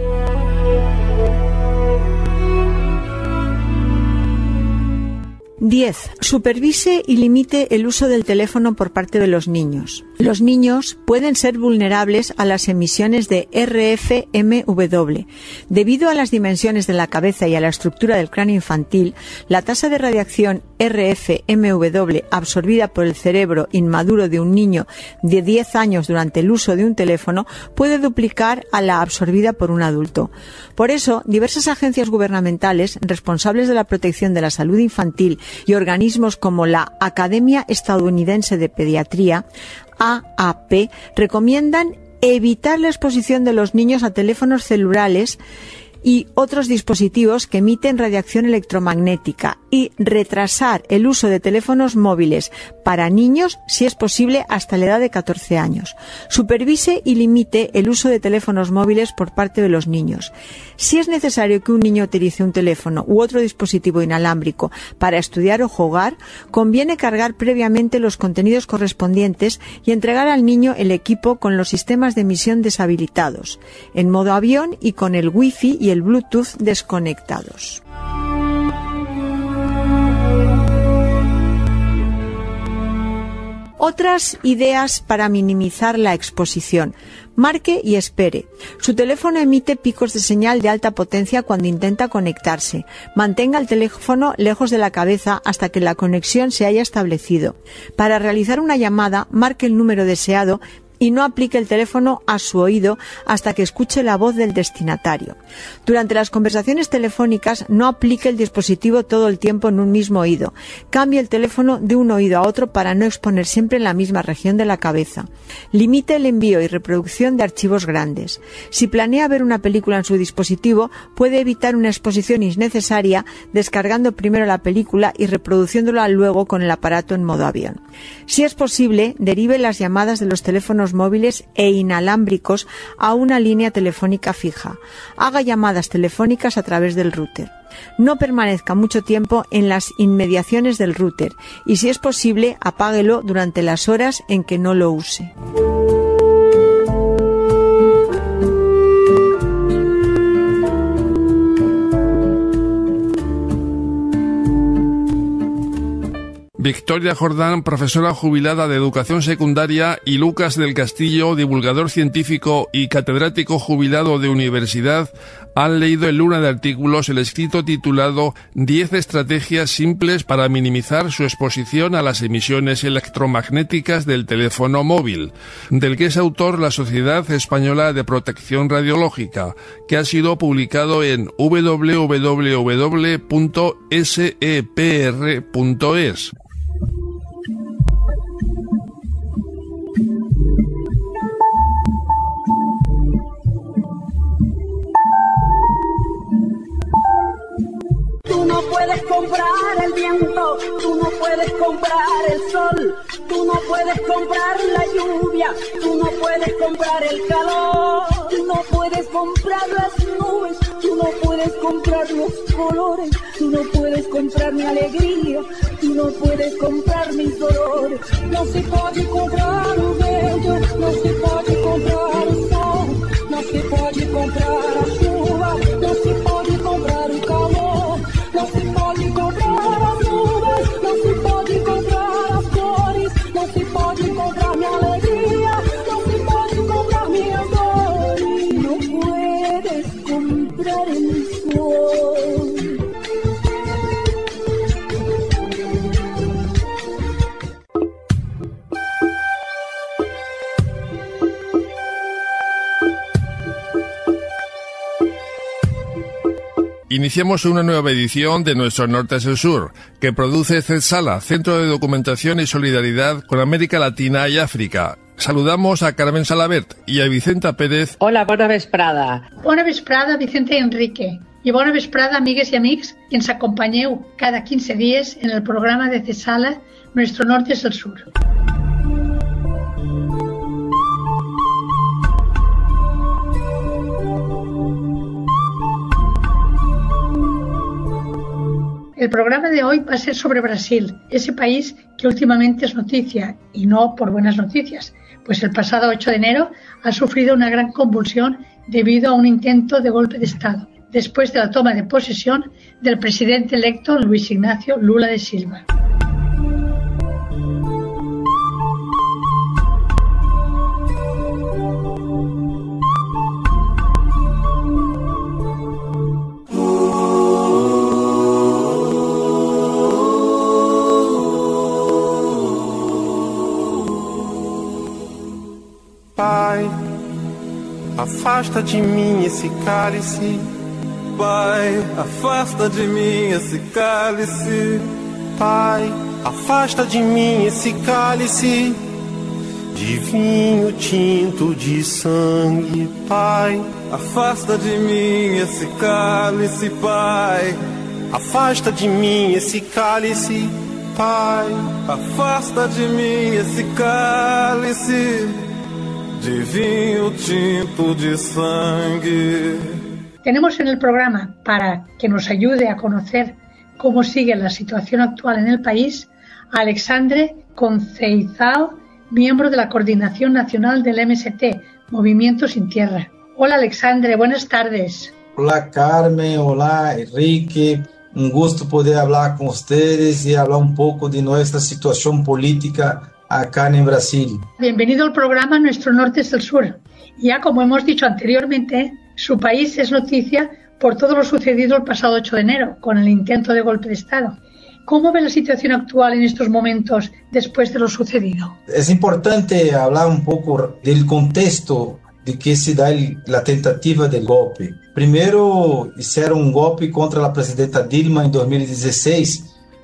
diez. Supervise y limite el uso del teléfono por parte de los niños. Los niños pueden ser vulnerables a las emisiones de R F M W. Debido a las dimensiones de la cabeza y a la estructura del cráneo infantil, la tasa de radiación R F M W absorbida por el cerebro inmaduro de un niño de diez años durante el uso de un teléfono puede duplicar a la absorbida por un adulto. Por eso, diversas agencias gubernamentales responsables de la protección de la salud infantil y organismos como la Academia Estadounidense de Pediatría, A A P, recomiendan evitar la exposición de los niños a teléfonos celulares y otros dispositivos que emiten radiación electromagnética y retrasar el uso de teléfonos móviles para niños, si es posible, hasta la edad de catorce años. Supervise y limite el uso de teléfonos móviles por parte de los niños. Si es necesario que un niño utilice un teléfono u otro dispositivo inalámbrico para estudiar o jugar, conviene cargar previamente los contenidos correspondientes y entregar al niño el equipo con los sistemas de emisión deshabilitados, en modo avión y con el Wi-Fi y el Bluetooth desconectados. Otras ideas para minimizar la exposición. Marque y espere. Su teléfono emite picos de señal de alta potencia cuando intenta conectarse. Mantenga el teléfono lejos de la cabeza hasta que la conexión se haya establecido. Para realizar una llamada, marque el número deseado y no aplique el teléfono a su oído hasta que escuche la voz del destinatario. Durante las conversaciones telefónicas, no aplique el dispositivo todo el tiempo en un mismo oído. Cambie el teléfono de un oído a otro para no exponer siempre en la misma región de la cabeza. Limite el envío y reproducción de archivos grandes. Si planea ver una película en su dispositivo, puede evitar una exposición innecesaria descargando primero la película y reproduciéndola luego con el aparato en modo avión. Si es posible, derive las llamadas de los teléfonos móviles e inalámbricos a una línea telefónica fija. Haga llamadas telefónicas a través del router. No permanezca mucho tiempo en las inmediaciones del router y, si es posible, apáguelo durante las horas en que no lo use. Victoria Jordán, profesora jubilada de Educación Secundaria, y Lucas del Castillo, divulgador científico y catedrático jubilado de universidad, han leído en Luna de Artículos el escrito titulado diez estrategias simples para minimizar su exposición a las emisiones electromagnéticas del teléfono móvil, del que es autor la Sociedad Española de Protección Radiológica, que ha sido publicado en doble u doble u doble u punto s e p r punto es. Tú no puedes comprar el viento, tú no puedes comprar el sol, tú no puedes comprar la lluvia, tú no puedes comprar el calor, tú no puedes comprar las nubes, tú no puedes comprar los colores, tú no puedes comprar mi alegría, tú no puedes comprar mis dolores. No se puede comprar o vento, no se puede comprar o sol, no se puede comprar a chuva, no se puede comprar o calor. No se pode comprar as nuvens, não se pode comprar as cores, não se pode comprar minha alegria, não se pode comprar minhas dores, não puedes comprar el sol. Iniciamos una nueva edición de nuestro Norte es el Sur, que produce CEDSALA, Centro de Documentación y Solidaridad con América Latina y África. Saludamos a Carmen Salabert y a Vicenta Pérez. Hola, bona vesprada. Bona vesprada, Vicente Enrique. I bona vesprada, amigues i amics, que ens acompanyeu cada quinze dies en el programa de CESALA, Nuestro Norte es el Sur. El programa de hoy va a ser sobre Brasil, ese país que últimamente es noticia, y no por buenas noticias, pues el pasado ocho de enero ha sufrido una gran convulsión debido a un intento de golpe de Estado, después de la toma de posesión del presidente electo Luis Ignacio Lula da Silva. Pai, afasta de mim esse cálice. Pai, afasta de mim esse cálice. Pai, afasta de mim esse cálice de vinho tinto de sangue. Pai, afasta de mim esse cálice. Pai, afasta de mim esse cálice. Pai, afasta de mim esse cálice de vinho tinto de sangue. Tenemos en el programa, para que nos ayude a conocer cómo sigue la situación actual en el país, a Alexandre Conceizao, miembro de la Coordinación Nacional del M S T, Movimiento Sin Tierra. Hola Alexandre, buenas tardes. Hola Carmen, hola Enrique, un gusto poder hablar con ustedes y hablar un poco de nuestra situación política acá en Brasil. Bienvenido al programa Nuestro Norte es el Sur. Ya como hemos dicho anteriormente, su país es noticia por todo lo sucedido el pasado ocho de enero, con el intento de golpe de Estado. ¿Cómo ve la situación actual en estos momentos después de lo sucedido? Es importante hablar un poco del contexto de que se da el, la tentativa del golpe. Primero, hicieron un golpe contra la presidenta Dilma en dos mil dieciséis,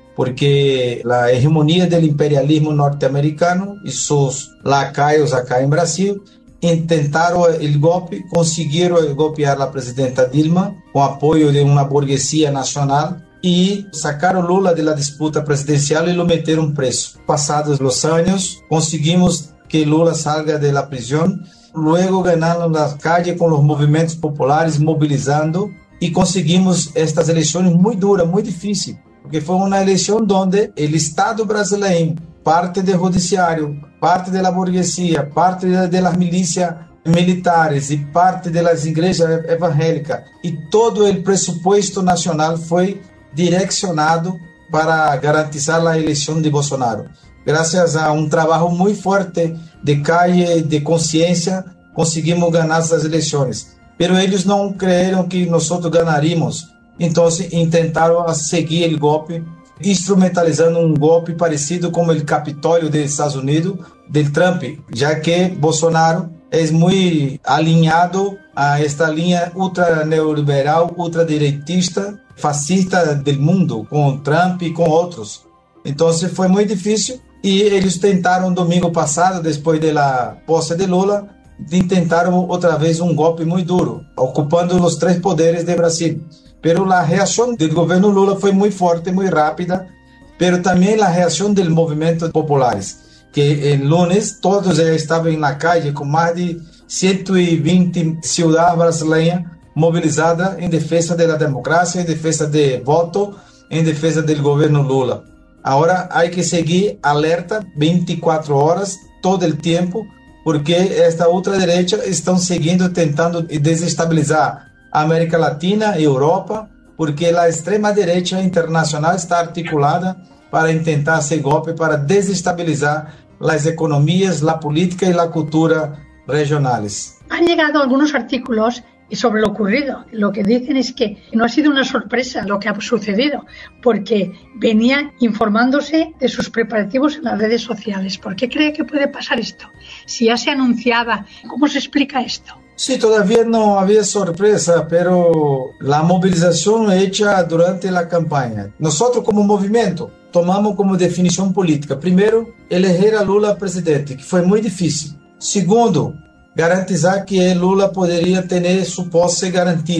porque la hegemonía del imperialismo norteamericano y sus lacayos acá en Brasil intentaron el golpe, consiguieron golpear a la presidenta Dilma con apoyo de una burguesía nacional y sacaron Lula de la disputa presidencial y lo metieron preso. Pasados los años, conseguimos que Lula salga de la prisión, luego ganaron la calle con los movimientos populares movilizando y conseguimos estas elecciones muy duras, muy difíciles. Porque foi uma eleição onde o Estado brasileiro, parte do judiciário, parte da burguesia, parte das milícias militares e parte das igrejas evangélicas e todo o pressuposto nacional foi direcionado para garantizar a eleição de Bolsonaro. Graças a um trabalho muito forte de calle, de consciência, conseguimos ganhar essas eleições. Mas eles não creram que nós ganharíamos. Então, tentaram seguir o golpe, instrumentalizando um golpe parecido com o Capitólio dos Estados Unidos, de Trump, já que Bolsonaro é muito alinhado a esta linha ultra-neoliberal, ultradireitista, fascista do mundo, com Trump e com outros. Então, foi muito difícil e eles tentaram, domingo passado, depois da posse de Lula, tentaram outra vez um golpe muito duro, ocupando os três poderes do Brasil. Pero a reação do governo Lula foi muito forte, muito rápida, pero também a reação dos movimentos populares, que el lunes todos já estavam na calle com mais de cento e vinte cidades brasileiras mobilizadas em defesa da democracia, em defesa do voto, em defesa do governo Lula. Agora há que seguir alerta vinte e quatro horas, todo o tempo, porque esta ultradireita estão seguindo, tentando desestabilizar a América Latina e Europa, porque a extrema-direita internacional está articulada para tentar esse golpe, para desestabilizar as economias, a política e a cultura regionais. Han llegado algunos artículos sobre lo ocurrido. Lo que dicen es que no ha sido una sorpresa lo que ha sucedido, porque venía informándose de sus preparativos en las redes sociales. ¿Por qué cree que puede pasar esto? Si ya se anunciaba, ¿cómo se explica esto? Sí, todavía no había sorpresa, pero la movilización hecha durante la campaña. Nosotros como movimiento tomamos como definición política, primero, eleger a Lula presidente, que fue muy difícil. Segundo, garantizar que Lula poderia ter sua posse garantida.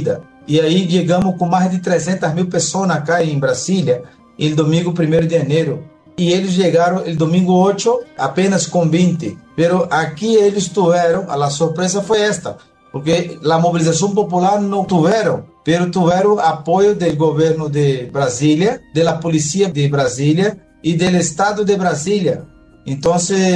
e aí chegamos com mais de trezentas mil pessoas acá em Brasília, el domingo primeiro de janeiro. E eles chegaram el domingo oito apenas com vinte. Pero aqui eles tiveram, a surpresa foi esta, porque a mobilização popular não tiveram, pero tiveram apoio do governo de Brasília, da polícia de Brasília e do estado de Brasília. Então,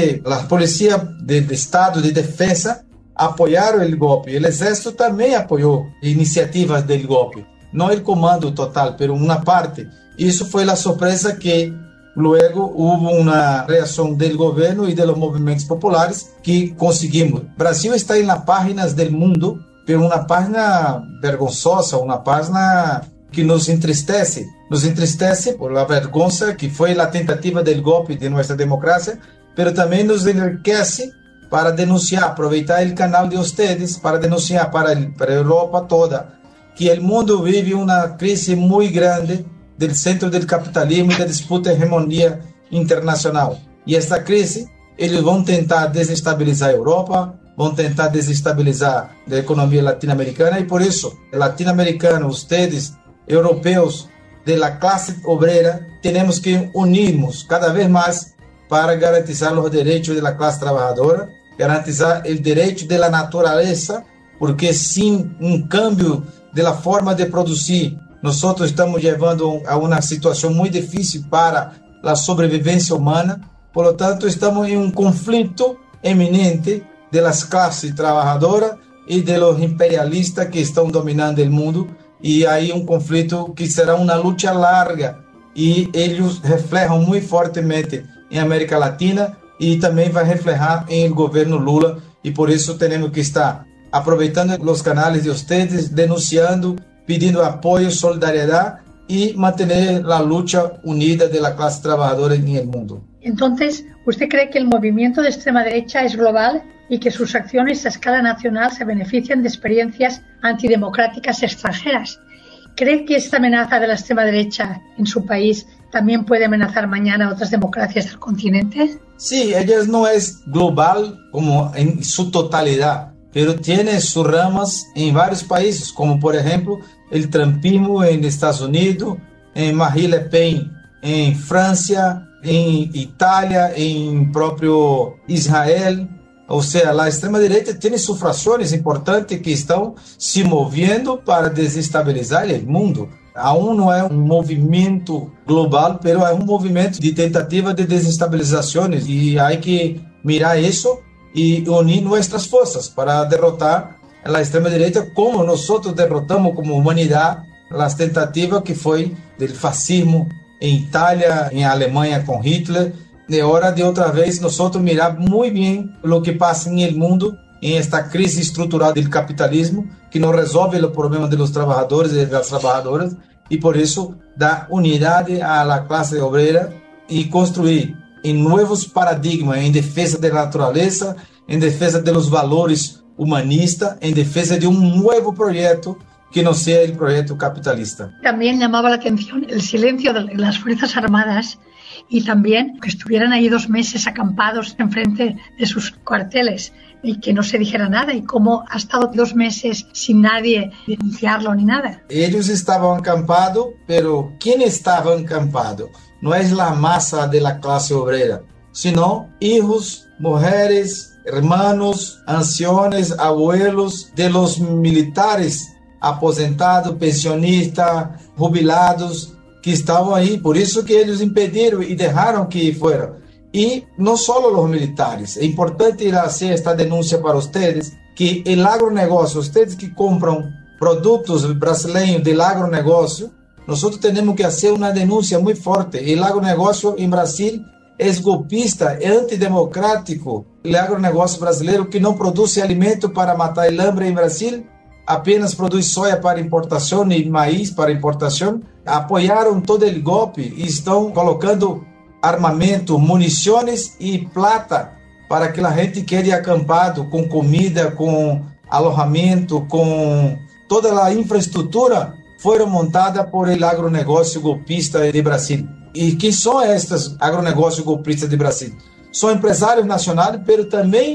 a polícia do estado de defesa apoiaram o golpe. O exército também apoiou iniciativas do golpe. Não o comando total, pero uma parte. Isso foi a surpresa que luego houve uma reação do governo e dos movimentos populares que conseguimos. Brasil está em las páginas do mundo, pero uma página vergonzosa, uma página que nos entristece. Nos entristece por a vergonha que foi a tentativa do golpe de nossa democracia, pero também nos enriquece para denunciar, aproveitar o canal de vocês para denunciar para, para a Europa toda que o mundo vive uma crise muito grande do centro do capitalismo e da disputa hegemonia internacional. E esta crise, eles vão tentar desestabilizar a Europa, vão tentar desestabilizar a economia latino-americana, e por isso, latino-americanos, vocês, europeus, da classe obrera, temos que unirmos cada vez mais para garantizar os direitos da classe trabalhadora, garantizar o direito da natureza, porque sem um câmbio da forma de produzir, nós estamos levando a uma situação muito difícil para a sobrevivência humana. Por lo tanto, estamos em um conflito eminente das classes trabalhadoras e dos imperialistas que estão dominando o mundo. E aí um conflito que será uma luta larga. E eles refletem muito fortemente em América Latina e também vai refletir em o governo Lula. E por isso temos que estar aproveitando os canais de vocês, denunciando, pedindo apoio, solidariedade e manter a luta unida da classe trabalhadora no mundo. Entonces, ¿usted cree que el movimiento de extrema derecha es global y que sus acciones a escala nacional se benefician de experiencias antidemocráticas extranjeras? ¿Cree que esta amenaza de la extrema derecha en su país también puede amenazar mañana a otras democracias del continente? Sí, ella no es global como en su totalidad, pero tiene sus ramas en varios países, como por ejemplo el trumpismo en Estados Unidos, en Marine Le Pen en Francia, en Italia, en propio Israel. O sea, la extrema derecha tiene sus fracciones importantes que están se moviendo para desestabilizar el mundo. Aún no es un movimiento global, pero es un movimiento de tentativa de desestabilizaciones y hay que mirar eso y unir nuestras fuerzas para derrotar a la extrema derecha como nosotros derrotamos como humanidad las tentativas que fue del fascismo en Italia, en Alemania con Hitler. De hora de otra vez nosotros mirar muy bien lo que pasa en el mundo, en esta crisis estructural del capitalismo que no resuelve los problemas de los trabajadores y de las trabajadoras, y por eso da unidad a la clase obrera y construir en nuevos paradigmas en defensa de la naturaleza, en defensa de los valores humanistas, en defensa de un nuevo proyecto que no sea el proyecto capitalista. También llamaba la atención el silencio de las Fuerzas Armadas y también que estuvieran ahí dos meses acampados enfrente de sus cuarteles y que no se dijera nada, y cómo ha estado dos meses sin nadie denunciarlo ni nada. Ellos estaban acampados, pero ¿quién estaba acampado? No es la masa de la clase obrera, sino hijos, mujeres, hermanos, ancianos, abuelos de los militares aposentados, pensionistas, jubilados, que estavam aí, por isso que eles impediram e deixaram que fueran. E não só os militares, é importante ir fazer esta denúncia para vocês, que o agronegócio, vocês que compram produtos brasileiros do agronegócio, nós temos que fazer uma denúncia muito forte. O agronegócio em Brasil é golpista, é antidemocrático. O agronegócio brasileiro que não produz alimento para matar o hambre em Brasil, apenas produz soja para importação e maíz para importação, apoiaram todo o golpe e estão colocando armamento, munições e plata para que a gente quede acampado com comida, com alojamento, com toda a infraestrutura foram montada por el agronegócio golpista de Brasil. E quem são estes agronegócios golpistas de Brasil? São empresários nacionais, mas também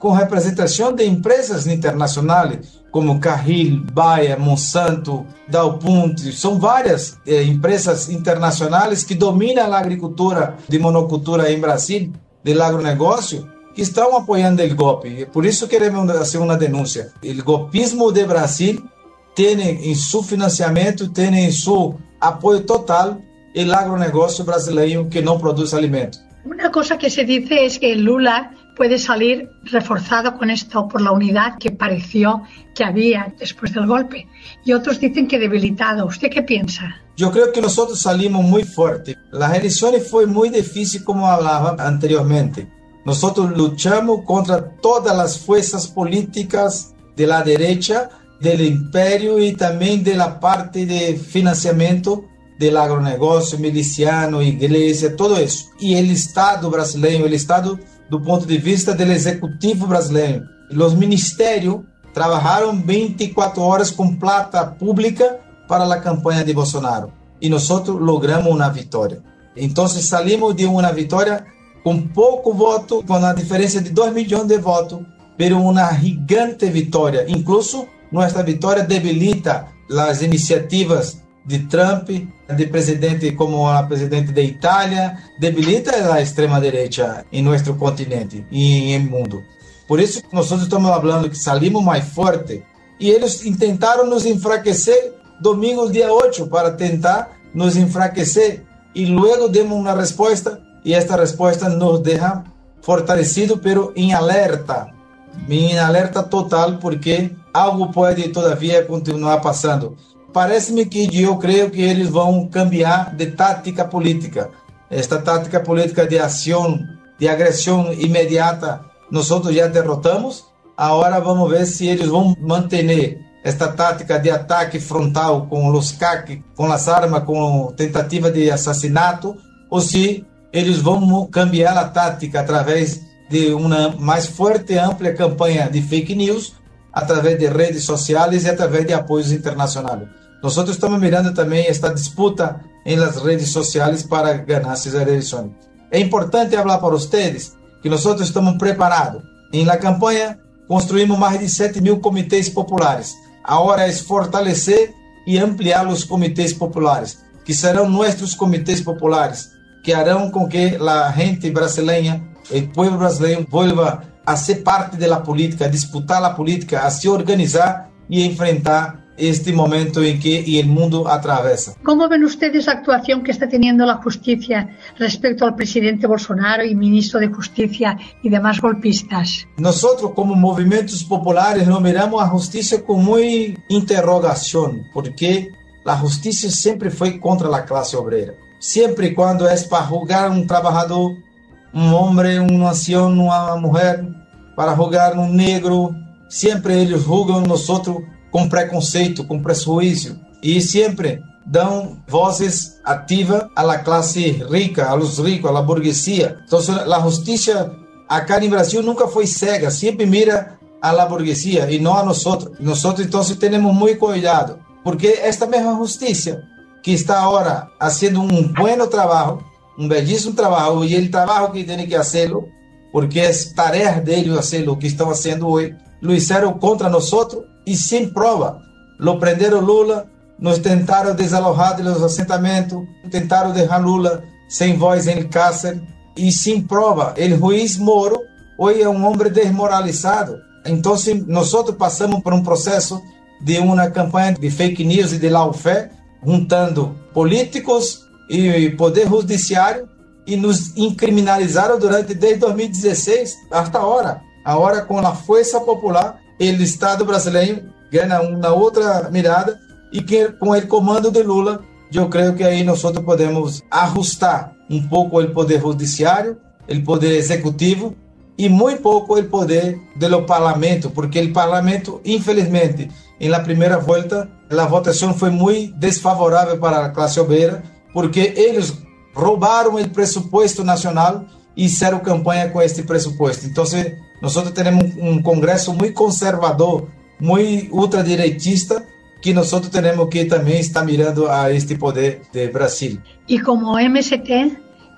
con representación de empresas internacionales como Cargill, Bayer, Monsanto, DowPunt. Son varias eh, empresas internacionales que dominam a agricultura de monocultura em Brasil, do agronegócio, que estão apoiando o golpe. Por isso queremos fazer uma denúncia. O golpismo de Brasil tem em seu financiamento, tem em seu apoio total o agronegócio brasileiro que não produz alimento. Una cosa que se dice es que Lula puede salir reforzado con esto por la unidad que pareció que había después del golpe. Y otros dicen que debilitado. ¿Usted qué piensa? Yo creo que nosotros salimos muy fuerte. Las elecciones fue muy difícil, como hablaba anteriormente. Nosotros luchamos contra todas las fuerzas políticas de la derecha, del imperio y también de la parte de financiamiento del agronegócio, miliciano, igreja, todo isso. E o Estado brasileiro, o Estado do ponto de vista do executivo brasileiro. Os ministérios trabalharam vinte e quatro horas com plata pública para a campanha de Bolsonaro. E nós logramos uma vitória. Então salimos de uma vitória com pouco voto, com a diferença de dois milhões de votos, pero uma gigante vitória. Incluso nossa vitória debilita as iniciativas de Trump, de presidente como a presidente da Itália, debilita a extrema-direita em nosso continente e no mundo. Por isso, nós estamos falando que salimos mais forte e eles tentaram nos enfraquecer domingo, dia oito, para tentar nos enfraquecer e logo demos uma resposta e esta resposta nos deixa fortalecidos, pero em alerta, em alerta total, porque algo pode todavia continuar passando. Parece-me que eu creio que eles vão cambiar de tática política. Esta tática política de ação, de agressão imediata, nós já derrotamos. Agora vamos ver se eles vão manter esta tática de ataque frontal com os C A C, com as armas, com tentativa de assassinato, ou se eles vão cambiar a tática através de uma mais forte e ampla campanha de fake news, através de redes sociais e através de apoios internacionais. Nós estamos mirando também esta disputa em las redes sociais para ganhar essas eleições. É importante falar para vocês que nós estamos preparados. Em la campanha, construímos mais de sete mil comitês populares. Agora é fortalecer e ampliar os comitês populares, que serão nossos comitês populares, que harão com que a gente brasileira, o povo brasileiro, volva a ser parte da política, a disputar a política, a se organizar e enfrentar este momento en que el mundo atraviesa. ¿Cómo ven ustedes la actuación que está teniendo la justicia respecto al presidente Bolsonaro y ministro de Justicia y demás golpistas? Nosotros, como movimientos populares, nos miramos a justicia con muy interrogación, porque la justicia siempre fue contra la clase obrera. Siempre cuando es para juzgar un trabajador, un hombre, un anciano, una mujer, para juzgar un negro, siempre ellos juzgan nosotros com preconceito, com prejuízo, e sempre dão vozes ativas à la classe rica, a los ricos, a la burguesia. Então, a justiça acá no Brasil nunca foi cega, sempre mira a la burguesia e não a nós. Nós, então, temos muito cuidado, porque esta mesma justiça que está agora fazendo um bom trabalho, um belíssimo trabalho, e o trabalho que tem que fazê-lo, porque é tarefa deles fazê-lo, o que estão fazendo hoje, lo fizeram contra nós e sem prova. Lo prenderam Lula, nos tentaram desalojar dos assentamentos, tentaram deixar Lula sem voz em cárcere e sem prova. O juiz Moro hoje é um homem desmoralizado. Então, nós passamos por um processo de uma campanha de fake news e de lawfare, juntando políticos e poder judiciário, e nos incriminalizaram durante desde dois mil e dezesseis até agora. Agora, com a força popular, o Estado brasileiro ganha uma outra mirada e que com o comando de Lula, eu creio que aí nós podemos ajustar um pouco o poder judiciário, o poder executivo e muito pouco o poder do parlamento, porque o parlamento, infelizmente, na primeira volta, a votação foi muito desfavorável para a classe obrera, porque eles roubaram o presupuesto nacional e fizeram campanha com este presupuesto. Então, nós temos um congresso muito conservador, muito ultradireitista, que nós temos que também estar mirando a este poder de Brasil. E como M S T,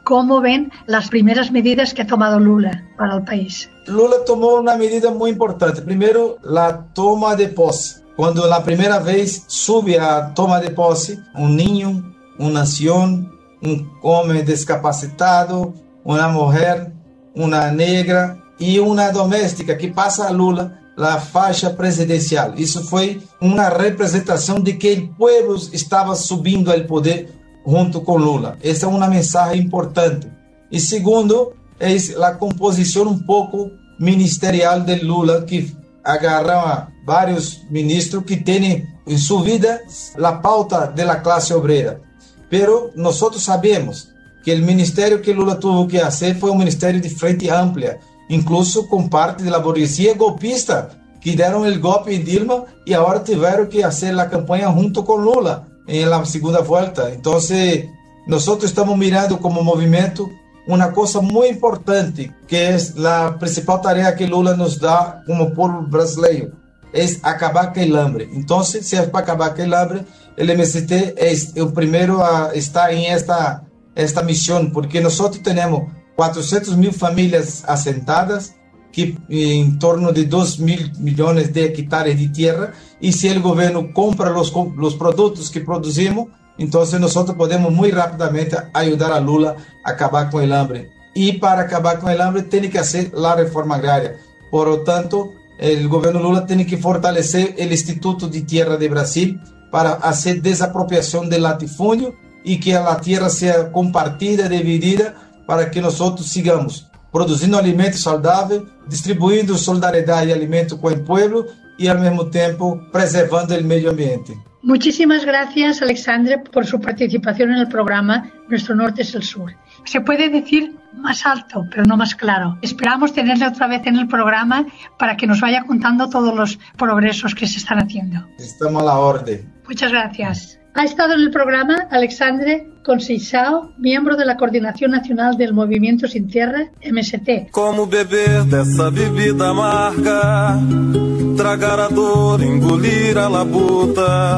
¿Cómo ven las primeras medidas que ha tomado Lula para el país? Lula tomó una medida muy importante. Primero, la toma de posse. Cuando la primera vez sube a toma de posse, un niño, una anciano, un hombre discapacitado, una mujer, una negra y una doméstica que pasa a Lula la faixa presidencial. Eso fue una representación de que el pueblo estaba subiendo al poder junto con Lula. Esa es una mensaje importante. Y segundo, es la composición un poco ministerial de Lula, que agarra a varios ministros que tienen en su vida la pauta de la clase obrera. Pero nosotros sabemos que el ministerio que Lula tuvo que hacer fue un ministerio de frente amplia, incluso con parte de la burguesía golpista, que dieron el golpe en Dilma y ahora tuvieron que hacer la campaña junto con Lula en la segunda vuelta. Entonces, nosotros estamos mirando como movimiento una cosa muy importante, que es la principal tarea que Lula nos da como pueblo brasileño, es acabar con el hambre. Entonces, si es para acabar con el hambre, el M S T es el primero a estar en esta, esta misión, porque nosotros tenemos cuatrocientas mil familias asentadas, que en torno de dos mil millones de hectáreas de tierra, y si el gobierno compra los, los productos que producimos, entonces nosotros podemos muy rápidamente ayudar a Lula a acabar con el hambre. Y para acabar con el hambre tiene que hacer la reforma agraria. Por lo tanto, el gobierno Lula tiene que fortalecer el Instituto de Tierra de Brasil para hacer desapropiación del latifundio y que la tierra sea compartida, dividida, para que nosotros sigamos produciendo alimentos saudáveis, distribuindo solidariedad y alimento con el pueblo y al mismo tiempo preservando el medio ambiente. Muchísimas gracias, Alexandre, por su participación en el programa Nuestro Norte es el Sur. Se puede decir más alto, pero no más claro. Esperamos tenerle otra vez en el programa para que nos vaya contando todos los progresos que se están haciendo. Estamos a la orden. Muchas gracias. Ha estado en el programa Alexandre Conceição, miembro de la Coordinación Nacional del Movimiento Sin Tierra, M S T. Como beber dessa bebida amarga, tragar a dor, engolir a labuta,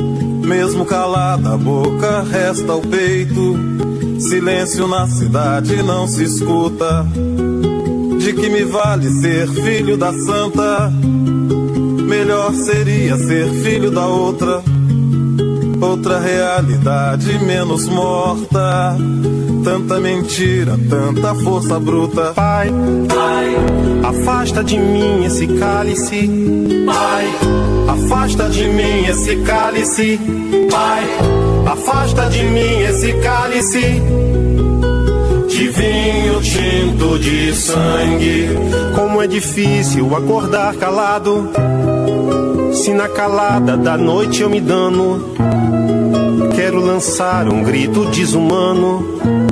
mesmo calada a boca, resta o peito, silêncio na cidade não se escuta. De que me vale ser filho da santa? Melhor seria ser filho da outra. Outra realidade menos morta. Tanta mentira, tanta força bruta. Pai, Pai, afasta de mim esse cálice. Pai, afasta de mim esse cálice. Pai, afasta de mim esse cálice de vinho tinto de sangue. Como é difícil acordar calado, se na calada da noite eu me dano. Quiero lanzar un grito desumano.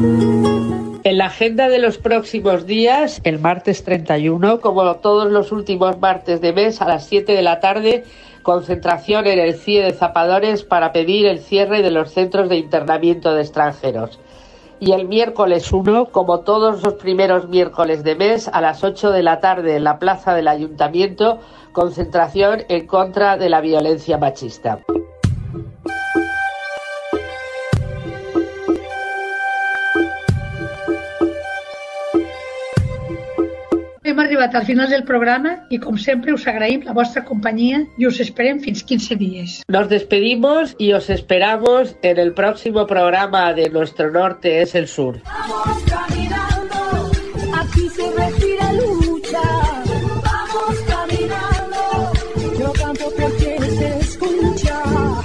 En la agenda de los próximos días, el martes treinta y uno, como todos los últimos martes de mes, a las siete de la tarde, concentración en el C I E de Zapadores para pedir el cierre de los centros de internamiento de extranjeros. Y el miércoles uno, como todos los primeros miércoles de mes, a las ocho de la tarde en la plaza del Ayuntamiento, concentración en contra de la violencia machista. Hem arribat al final del programa y, como siempre, us agraïm la vostra companyia y us esperem fins quince días. Nos despedimos y os esperamos en el próximo programa de Nuestro Norte es el Sur. Vamos caminando, aquí se respira lucha. Vamos caminando, yo canto porque se escucha.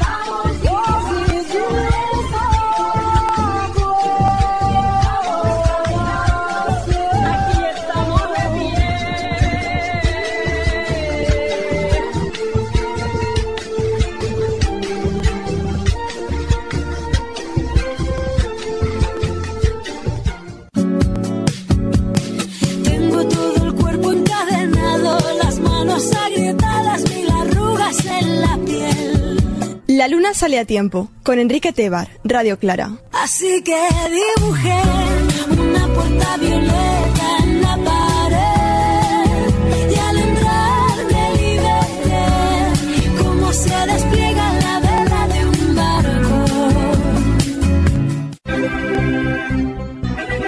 La luna sale a tiempo, con Enrique Tebar, Radio Clara. Así que dibujé una puerta violeta en la pared y al entrar me liberté, como se despliega la vela de un barco.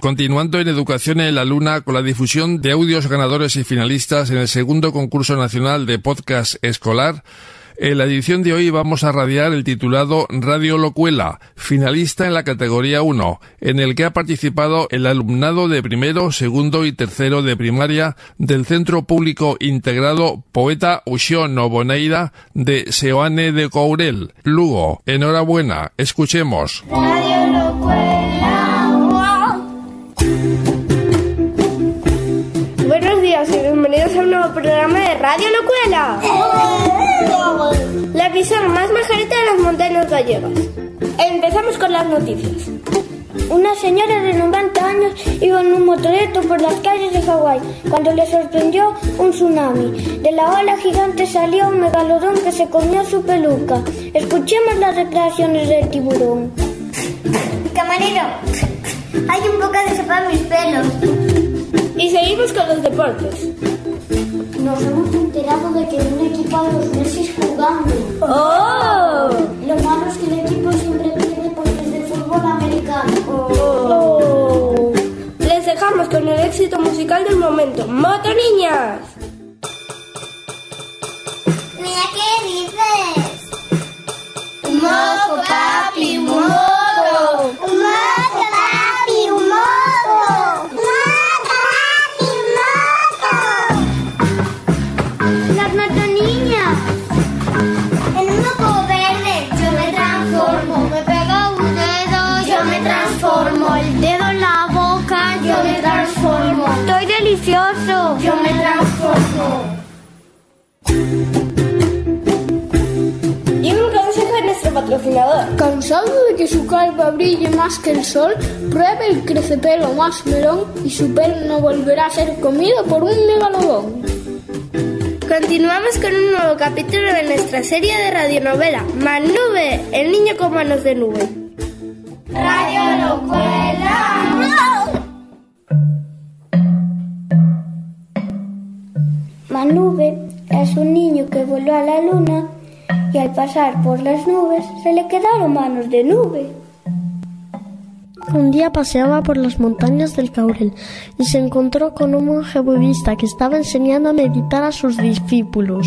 Continuando en Educación en la Luna con la difusión de audios ganadores y finalistas en el segundo concurso nacional de podcast escolar, en la edición de hoy vamos a radiar el titulado Radio Locuela, finalista en la categoría uno, en el que ha participado el alumnado de primero, segundo y tercero de primaria del Centro Público Integrado Poeta Uxó Noboneira de Seoane de Courel, Lugo. Enhorabuena, escuchemos. Radio Locuela. Buenos días y bienvenidos a un nuevo programa de Radio Locuela. La emisora más majareta de las montañas gallegas. Empezamos con las noticias. Una señora de noventa años iba en un motoreto por las calles de Hawái cuando le sorprendió un tsunami. De la ola gigante salió un megalodón que se comió su peluca. Escuchemos las declaraciones del tiburón. Camarero, hay un poco de sopa en mis pelos. Y seguimos con los deportes. Nos hemos enterado de que un equipo de los Messi jugando. ¡Oh! Lo malo es que el equipo siempre pierde porque es de fútbol americano. ¡Oh! Les dejamos con el éxito musical del momento. ¡Moto Niñas! Mira, ¿qué dices? Un moco, papi, un moco. Un moco, papi, un moco. ¡Estoy delicioso! ¡Yo me transformo! Y un consejo de nuestro patrocinador. ¿Cansado de que su calva brille más que el sol? Pruebe el crecepelo más melón y su pelo no volverá a ser comido por un megalodón. Continuamos con un nuevo capítulo de nuestra serie de radionovela Manube, el niño con manos de nube. Radio Locuela. Manube es un niño que voló a la luna y al pasar por las nubes se le quedaron manos de nube. Un día paseaba por las montañas del Caurel y se encontró con un monje budista que estaba enseñando a meditar a sus discípulos.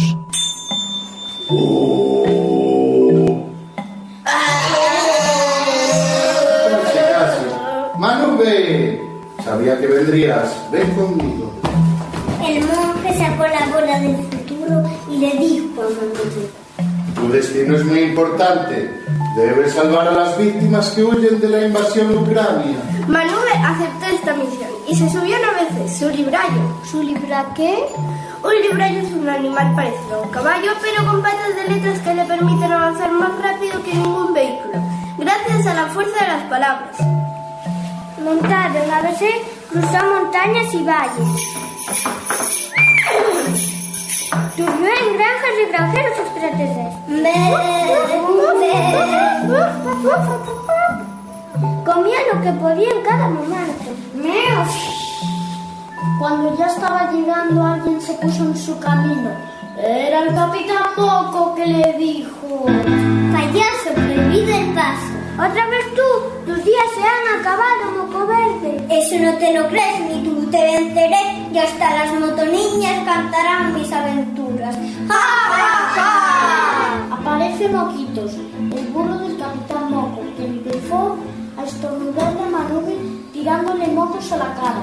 ¡Manube! Sabía que vendrías. Ven conmigo. El monje sacó la bola del futuro y le dijo a Manube: tu destino es muy importante. Debes salvar a las víctimas que huyen de la invasión ucrania. Manube aceptó esta misión y se subió nueve veces su librayo. ¿Su libra qué? Un librayo es un animal parecido a un caballo, pero con patas de letras que le permiten avanzar más rápido que ningún vehículo, gracias a la fuerza de las palabras. Montado en A B C, cruzó montañas y valles. Durmió en granjas de granjeros extraterrestres. Comía lo que podía en cada momento. Cuando ya estaba llegando, alguien se puso en su camino. Era el Capitán Moco que le dijo: payaso, prohibido el paso. ¿Otra vez tú? Tus días se han acabado, Moco Verde. Eso no te lo crees, ni tú te venceré. Y hasta las motoniñas cantarán mis aventuras. ¡Ja, ja, ja! Aparece Moquitos, el burro del Capitán Moco, que empezó a estornudarle a Manube tirándole mocos a la cara.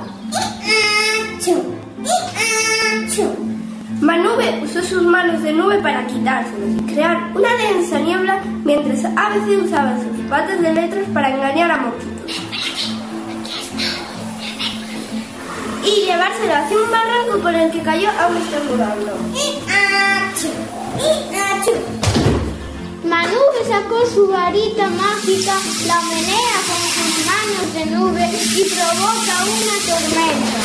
Manube usó sus manos de nube para quitárselos y crear una densa niebla, mientras A B C usaba sus patas de letras para engañar a Moquitos y llevárselo hacia un barranco por el que cayó aún estornudando. Manube sacó su varita mágica, la menea con sus manos de nube y provoca una tormenta.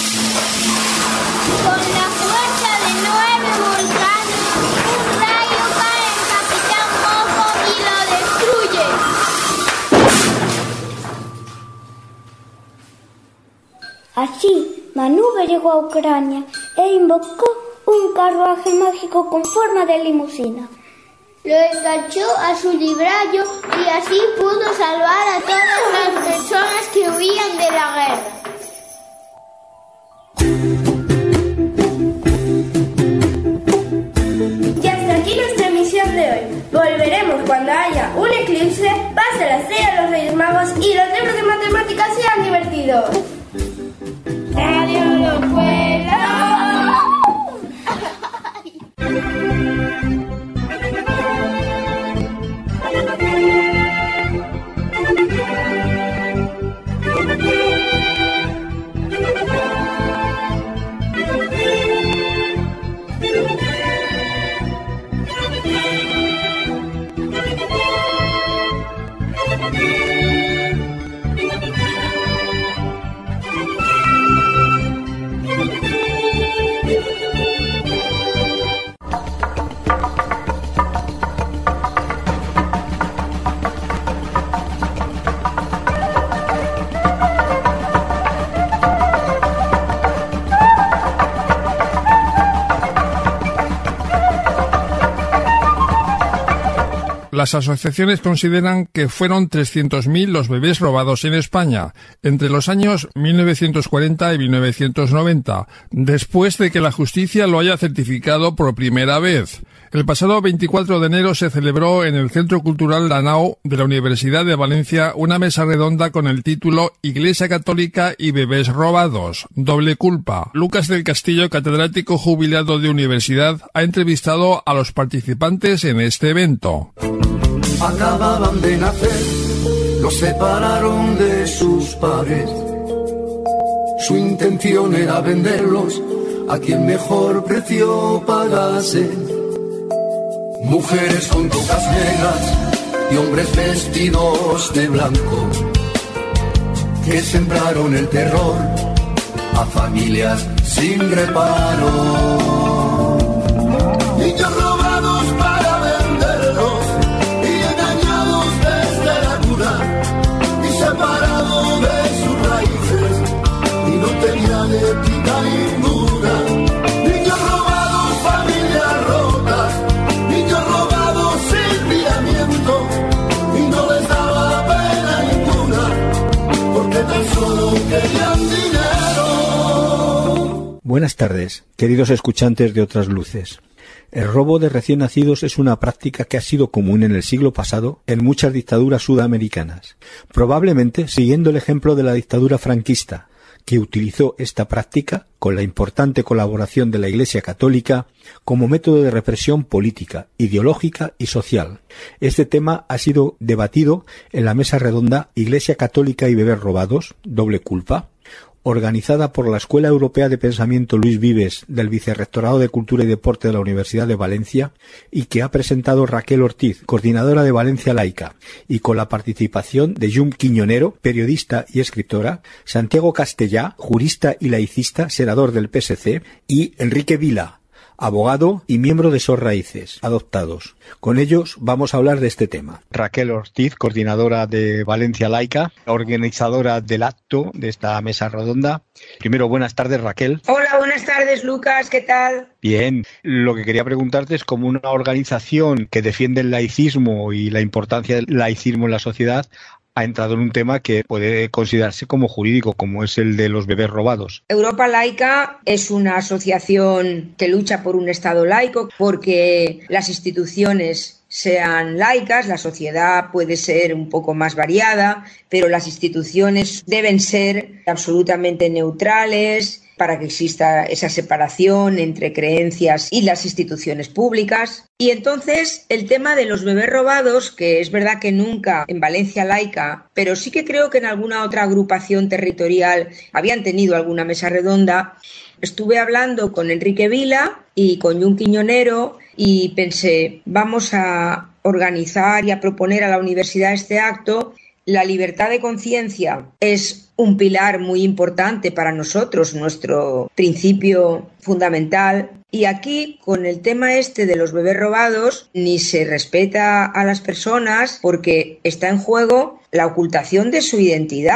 Con la fuerza de nueve volcanes, un rayo cae en Capitán Moco y lo destruye. Así, Manube llegó a Ucrania e invocó un carruaje mágico con forma de limusina. Lo enganchó a su librallo y así pudo salvar a todas las personas que huían de la guerra. Y hasta aquí nuestra emisión de hoy. Volveremos cuando haya un eclipse, pase la estrella de los Reyes Magos y los libros de matemáticas sean divertidos. Radio Locuelo. Las asociaciones consideran que fueron trescientos mil los bebés robados en España entre los años mil novecientos cuarenta y mil novecientos noventa, después de que la justicia lo haya certificado por primera vez. El pasado veinticuatro de enero se celebró en el Centro Cultural Lanao de la Universidad de Valencia una mesa redonda con el título Iglesia Católica y bebés robados, doble culpa. Lucas del Castillo, catedrático jubilado de universidad, ha entrevistado a los participantes en este evento. Acababan de nacer, los separaron de sus padres. Su intención era venderlos a quien mejor precio pagase. Mujeres con tocas negras y hombres vestidos de blanco que sembraron el terror a familias sin reparo. Niños robados para venderlos y engañados desde la cuna y separados de sus raíces y no tenían ética ninguna. Niños robados, familias rotas, niños robados sin miramiento y no les daba pena ninguna porque tan solo querían dinero. Buenas tardes, queridos escuchantes de Otras Luces. El robo de recién nacidos es una práctica que ha sido común en el siglo pasado en muchas dictaduras sudamericanas, probablemente siguiendo el ejemplo de la dictadura franquista, que utilizó esta práctica, con la importante colaboración de la Iglesia Católica, como método de represión política, ideológica y social. Este tema ha sido debatido en la mesa redonda Iglesia Católica y bebés robados, doble culpa, organizada por la Escuela Europea de Pensamiento Luis Vives del Vicerrectorado de Cultura y Deporte de la Universidad de Valencia y que ha presentado Raquel Ortiz, coordinadora de Valencia Laica, y con la participación de Yum Quiñonero, periodista y escritora, Santiago Castellá, jurista y laicista, senador del P S C, y Enrique Vila, abogado y miembro de Sos Raíces, adoptados. Con ellos vamos a hablar de este tema. Raquel Ortiz, coordinadora de Valencia Laica, organizadora del acto de esta mesa redonda. Primero, buenas tardes, Raquel. Hola, buenas tardes, Lucas, ¿qué tal? Bien, lo que quería preguntarte es, como una organización que defiende el laicismo y la importancia del laicismo en la sociedad, ha entrado en un tema que puede considerarse como jurídico, como es el de los bebés robados. Europa Laica es una asociación que lucha por un Estado laico, porque las instituciones sean laicas, la sociedad puede ser un poco más variada, pero las instituciones deben ser absolutamente neutrales, para que exista esa separación entre creencias y las instituciones públicas. Y entonces el tema de los bebés robados, que es verdad que nunca en Valencia Laica, pero sí que creo que en alguna otra agrupación territorial habían tenido alguna mesa redonda, estuve hablando con Enrique Vila y con Yum Quiñonero y pensé, vamos a organizar y a proponer a la universidad este acto. La libertad de conciencia es un pilar muy importante para nosotros, nuestro principio fundamental. Y aquí, con el tema este de los bebés robados, ni se respeta a las personas porque está en juego la ocultación de su identidad.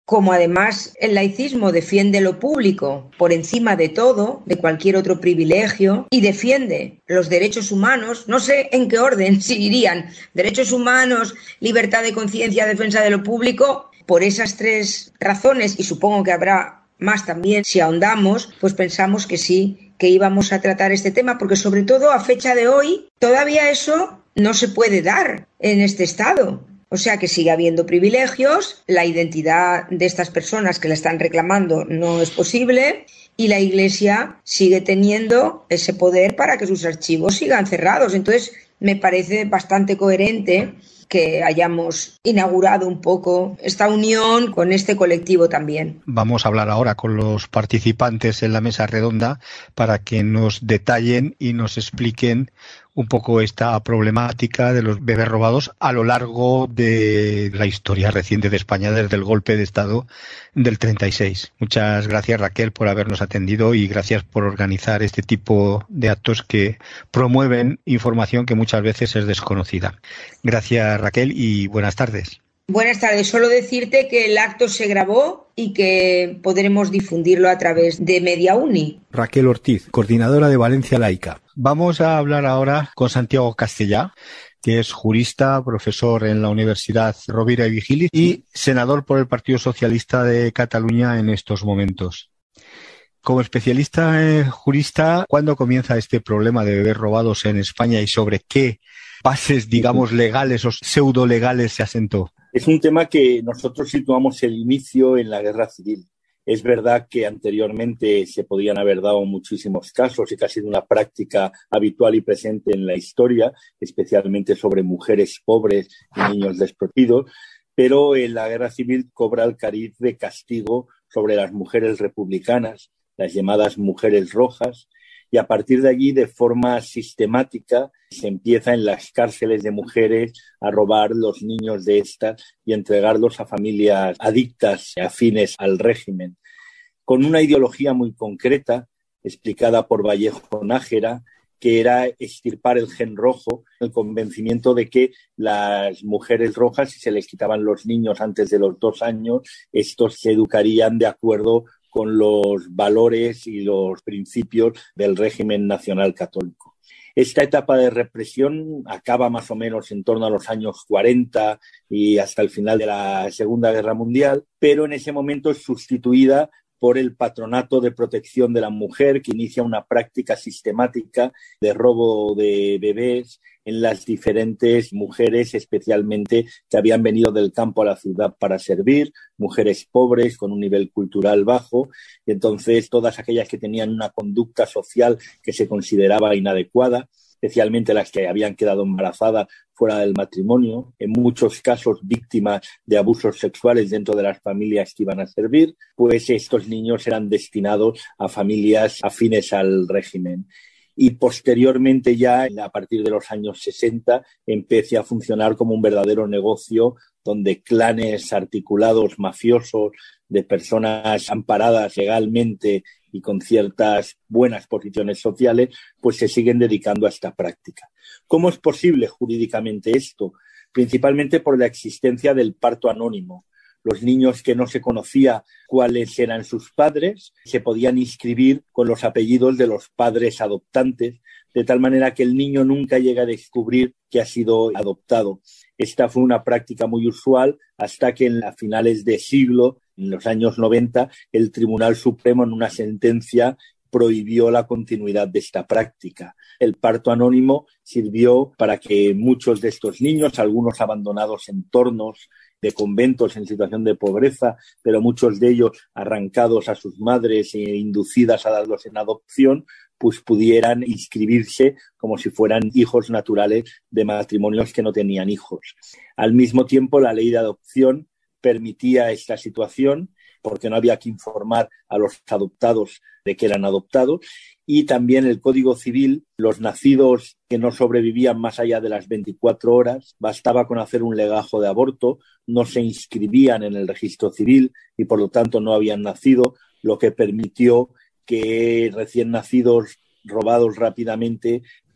como además el laicismo defiende lo público por encima de todo, de cualquier otro privilegio, y defiende los derechos humanos, no sé en qué orden, si irían derechos humanos, libertad de conciencia, defensa de lo público, por esas tres razones, y supongo que habrá más también si ahondamos, pues pensamos que sí, que íbamos a tratar este tema, porque sobre todo a fecha de hoy todavía eso no se puede dar en este Estado. O sea que sigue habiendo privilegios, la identidad de estas personas que la están reclamando no es posible y la Iglesia sigue teniendo ese poder para que sus archivos sigan cerrados. Entonces me parece bastante coherente que hayamos inaugurado un poco esta unión con este colectivo también. Vamos a hablar ahora con los participantes en la mesa redonda para que nos detallen y nos expliquen un poco esta problemática de los bebés robados a lo largo de la historia reciente de España desde el golpe de Estado del treinta y seis. Muchas gracias, Raquel, por habernos atendido y gracias por organizar este tipo de actos que promueven información que muchas veces es desconocida. Gracias, Raquel, y buenas tardes. Buenas tardes. Solo decirte que el acto se grabó y que podremos difundirlo a través de MediaUni. Raquel Ortiz, coordinadora de Valencia Laica. Vamos a hablar ahora con Santiago Castellà, que es jurista, profesor en la Universidad Rovira i Virgili y senador por el Partido Socialista de Cataluña en estos momentos. Como especialista eh, jurista, ¿cuándo comienza este problema de bebés robados en España y sobre qué bases, digamos, legales o pseudo-legales se asentó? Es un tema que nosotros situamos el inicio en la Guerra Civil. Es verdad que anteriormente se podían haber dado muchísimos casos y que ha sido una práctica habitual y presente en la historia, especialmente sobre mujeres pobres y niños desprotegidos, pero en la Guerra Civil cobra el cariz de castigo sobre las mujeres republicanas, las llamadas mujeres rojas, y a partir de allí, de forma sistemática, se empieza en las cárceles de mujeres a robar los niños de estas y entregarlos a familias adictas, afines al régimen, con una ideología muy concreta, explicada por Vallejo Nájera, que era extirpar el gen rojo, el convencimiento de que las mujeres rojas, si se les quitaban los niños antes de los dos años, estos se educarían de acuerdo con los valores y los principios del régimen nacional católico. Esta etapa de represión acaba más o menos en torno a los años cuarenta y hasta el final de la Segunda Guerra Mundial, pero en ese momento es sustituida por el Patronato de Protección de la Mujer, que inicia una práctica sistemática de robo de bebés en las diferentes mujeres, especialmente que habían venido del campo a la ciudad para servir, mujeres pobres con un nivel cultural bajo, y entonces todas aquellas que tenían una conducta social que se consideraba inadecuada, especialmente las que habían quedado embarazadas fuera del matrimonio, en muchos casos víctimas de abusos sexuales dentro de las familias que iban a servir, pues estos niños eran destinados a familias afines al régimen. Y posteriormente ya, a partir de los años sesenta, empieza a funcionar como un verdadero negocio donde clanes articulados, mafiosos, de personas amparadas legalmente y con ciertas buenas posiciones sociales, pues se siguen dedicando a esta práctica. ¿Cómo es posible jurídicamente esto? Principalmente por la existencia del parto anónimo. Los niños que no se conocía cuáles eran sus padres se podían inscribir con los apellidos de los padres adoptantes, de tal manera que el niño nunca llega a descubrir que ha sido adoptado. Esta fue una práctica muy usual hasta que en a finales de siglo, en los años noventa, el Tribunal Supremo en una sentencia prohibió la continuidad de esta práctica. El parto anónimo sirvió para que muchos de estos niños, algunos abandonados en entornos de conventos en situación de pobreza, pero muchos de ellos arrancados a sus madres e inducidas a darlos en adopción, pues pudieran inscribirse como si fueran hijos naturales de matrimonios que no tenían hijos. Al mismo tiempo, la ley de adopción permitía esta situación porque no había que informar a los adoptados de que eran adoptados, y también el Código Civil, los nacidos que no sobrevivían más allá de las veinticuatro horas, bastaba con hacer un legajo de aborto, no se inscribían en el registro civil y por lo tanto no habían nacido, lo que permitió que recién nacidos robados rápidamente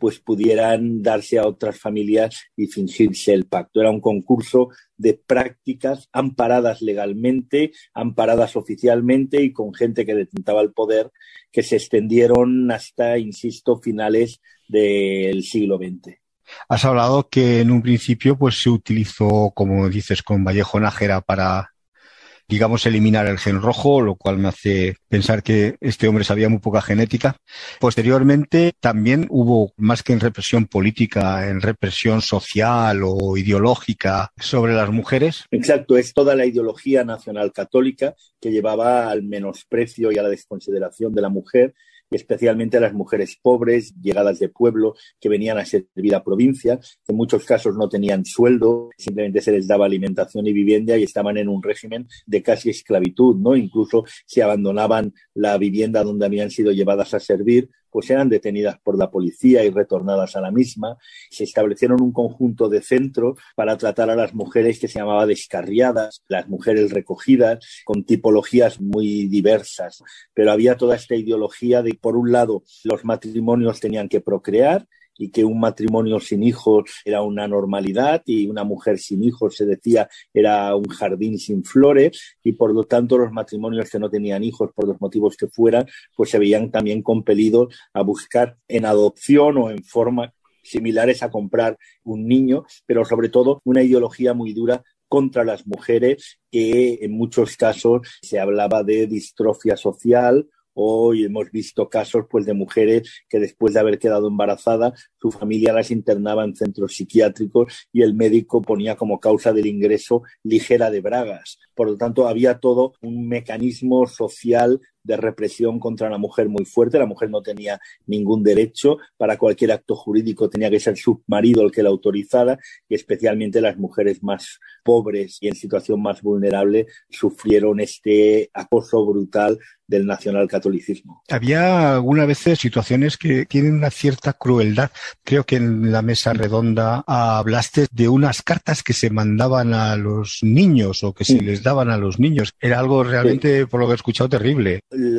pues pudieran darse a otras familias y fingirse el pacto. Era un concurso de prácticas amparadas legalmente, amparadas oficialmente y con gente que detentaba el poder, que se extendieron hasta, insisto, finales del siglo veinte. Has hablado que en un principio pues se utilizó, como dices, con Vallejo Nájera para, digamos, eliminar el gen rojo, lo cual me hace pensar que este hombre sabía muy poca genética. Posteriormente también hubo, más que en represión política, en represión social o ideológica sobre las mujeres. Exacto, es toda la ideología nacional católica que llevaba al menosprecio y a la desconsideración de la mujer, y especialmente a las mujeres pobres, llegadas de pueblo, que venían a servir a provincia, que en muchos casos no tenían sueldo, simplemente se les daba alimentación y vivienda y estaban en un régimen de casi esclavitud, ¿no? Incluso si abandonaban la vivienda donde habían sido llevadas a servir, pues eran detenidas por la policía y retornadas a la misma. Se establecieron un conjunto de centros para tratar a las mujeres que se llamaba descarriadas, las mujeres recogidas, con tipologías muy diversas. Pero había toda esta ideología de, por un lado, los matrimonios tenían que procrear, y que un matrimonio sin hijos era una normalidad y una mujer sin hijos, se decía, era un jardín sin flores, y por lo tanto los matrimonios que no tenían hijos por los motivos que fueran, pues se veían también compelidos a buscar en adopción o en formas similares a comprar un niño, pero sobre todo una ideología muy dura contra las mujeres, que en muchos casos se hablaba de distrofia social. Hoy hemos visto casos pues de mujeres que después de haber quedado embarazadas, su familia las internaba en centros psiquiátricos y el médico ponía como causa del ingreso ligera de bragas. Por lo tanto, había todo un mecanismo social de represión contra la mujer muy fuerte. La mujer no tenía ningún derecho. Para cualquier acto jurídico tenía que ser su marido el que la autorizara, y especialmente las mujeres más pobres y en situación más vulnerable sufrieron este acoso brutal del nacionalcatolicismo. Había algunas veces situaciones que tienen una cierta crueldad. Creo que en la mesa redonda hablaste de unas cartas que se mandaban a los niños o que se les daban a los niños. Era algo realmente, sí, por lo que he escuchado, terrible.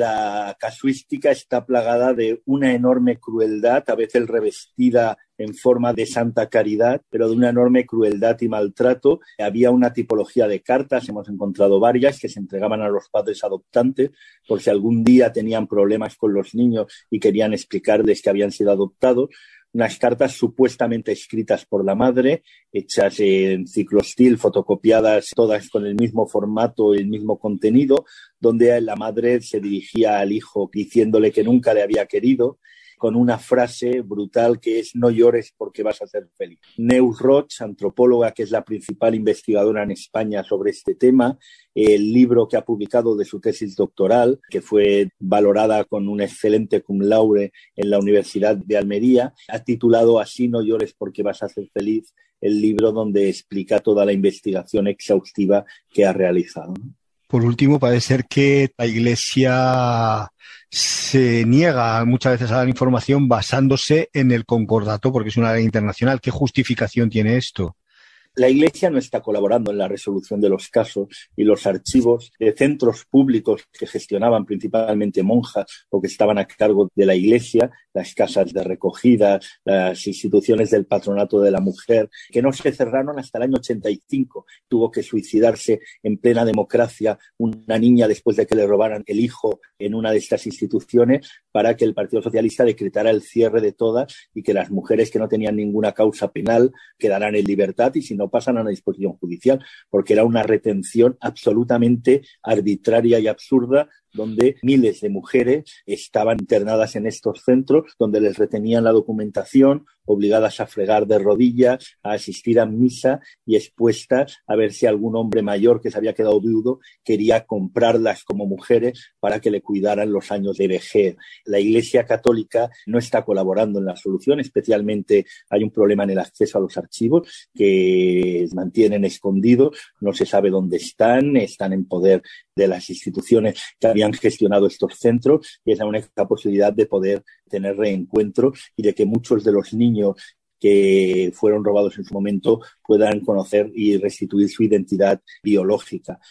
La casuística está plagada de una enorme crueldad, a veces revestida en forma de santa caridad, pero de una enorme crueldad y maltrato. Había una tipología de cartas, hemos encontrado varias, que se entregaban a los padres adoptantes por si algún día tenían problemas con los niños y querían explicarles que habían sido adoptados. Unas cartas supuestamente escritas por la madre, hechas en ciclostil, fotocopiadas, todas con el mismo formato y el mismo contenido, donde la madre se dirigía al hijo diciéndole que nunca le había querido, con una frase brutal que es: no llores porque vas a ser feliz. Neus Roig, antropóloga, que es la principal investigadora en España sobre este tema, el libro que ha publicado de su tesis doctoral, que fue valorada con un excelente cum laude en la Universidad de Almería, ha titulado Así no llores porque vas a ser feliz, el libro donde explica toda la investigación exhaustiva que ha realizado. Por último, parece ser que la Iglesia se niega muchas veces a dar información basándose en el concordato, porque es una ley internacional. ¿Qué justificación tiene esto? La Iglesia no está colaborando en la resolución de los casos, y los archivos de centros públicos que gestionaban principalmente monjas o que estaban a cargo de la Iglesia, las casas de recogida, las instituciones del patronato de la mujer, que no se cerraron hasta el año ochenta y cinco. Tuvo que suicidarse en plena democracia una niña después de que le robaran el hijo en una de estas instituciones, para que el Partido Socialista decretara el cierre de todas y que las mujeres que no tenían ninguna causa penal quedaran en libertad, y si no pasan a una disposición judicial, porque era una retención absolutamente arbitraria y absurda, donde miles de mujeres estaban internadas en estos centros, donde les retenían la documentación, obligadas a fregar de rodillas, a asistir a misa y expuestas a ver si algún hombre mayor que se había quedado viudo quería comprarlas como mujeres para que le cuidaran los años de vejez. La Iglesia Católica no está colaborando en la solución, especialmente hay un problema en el acceso a los archivos que mantienen escondidos, no se sabe dónde están, están en poder de las instituciones que habían gestionado estos centros, y es la única posibilidad de poder tener reencuentro y de que muchos de los niños que fueron robados en su momento puedan conocer y restituir su identidad biológica.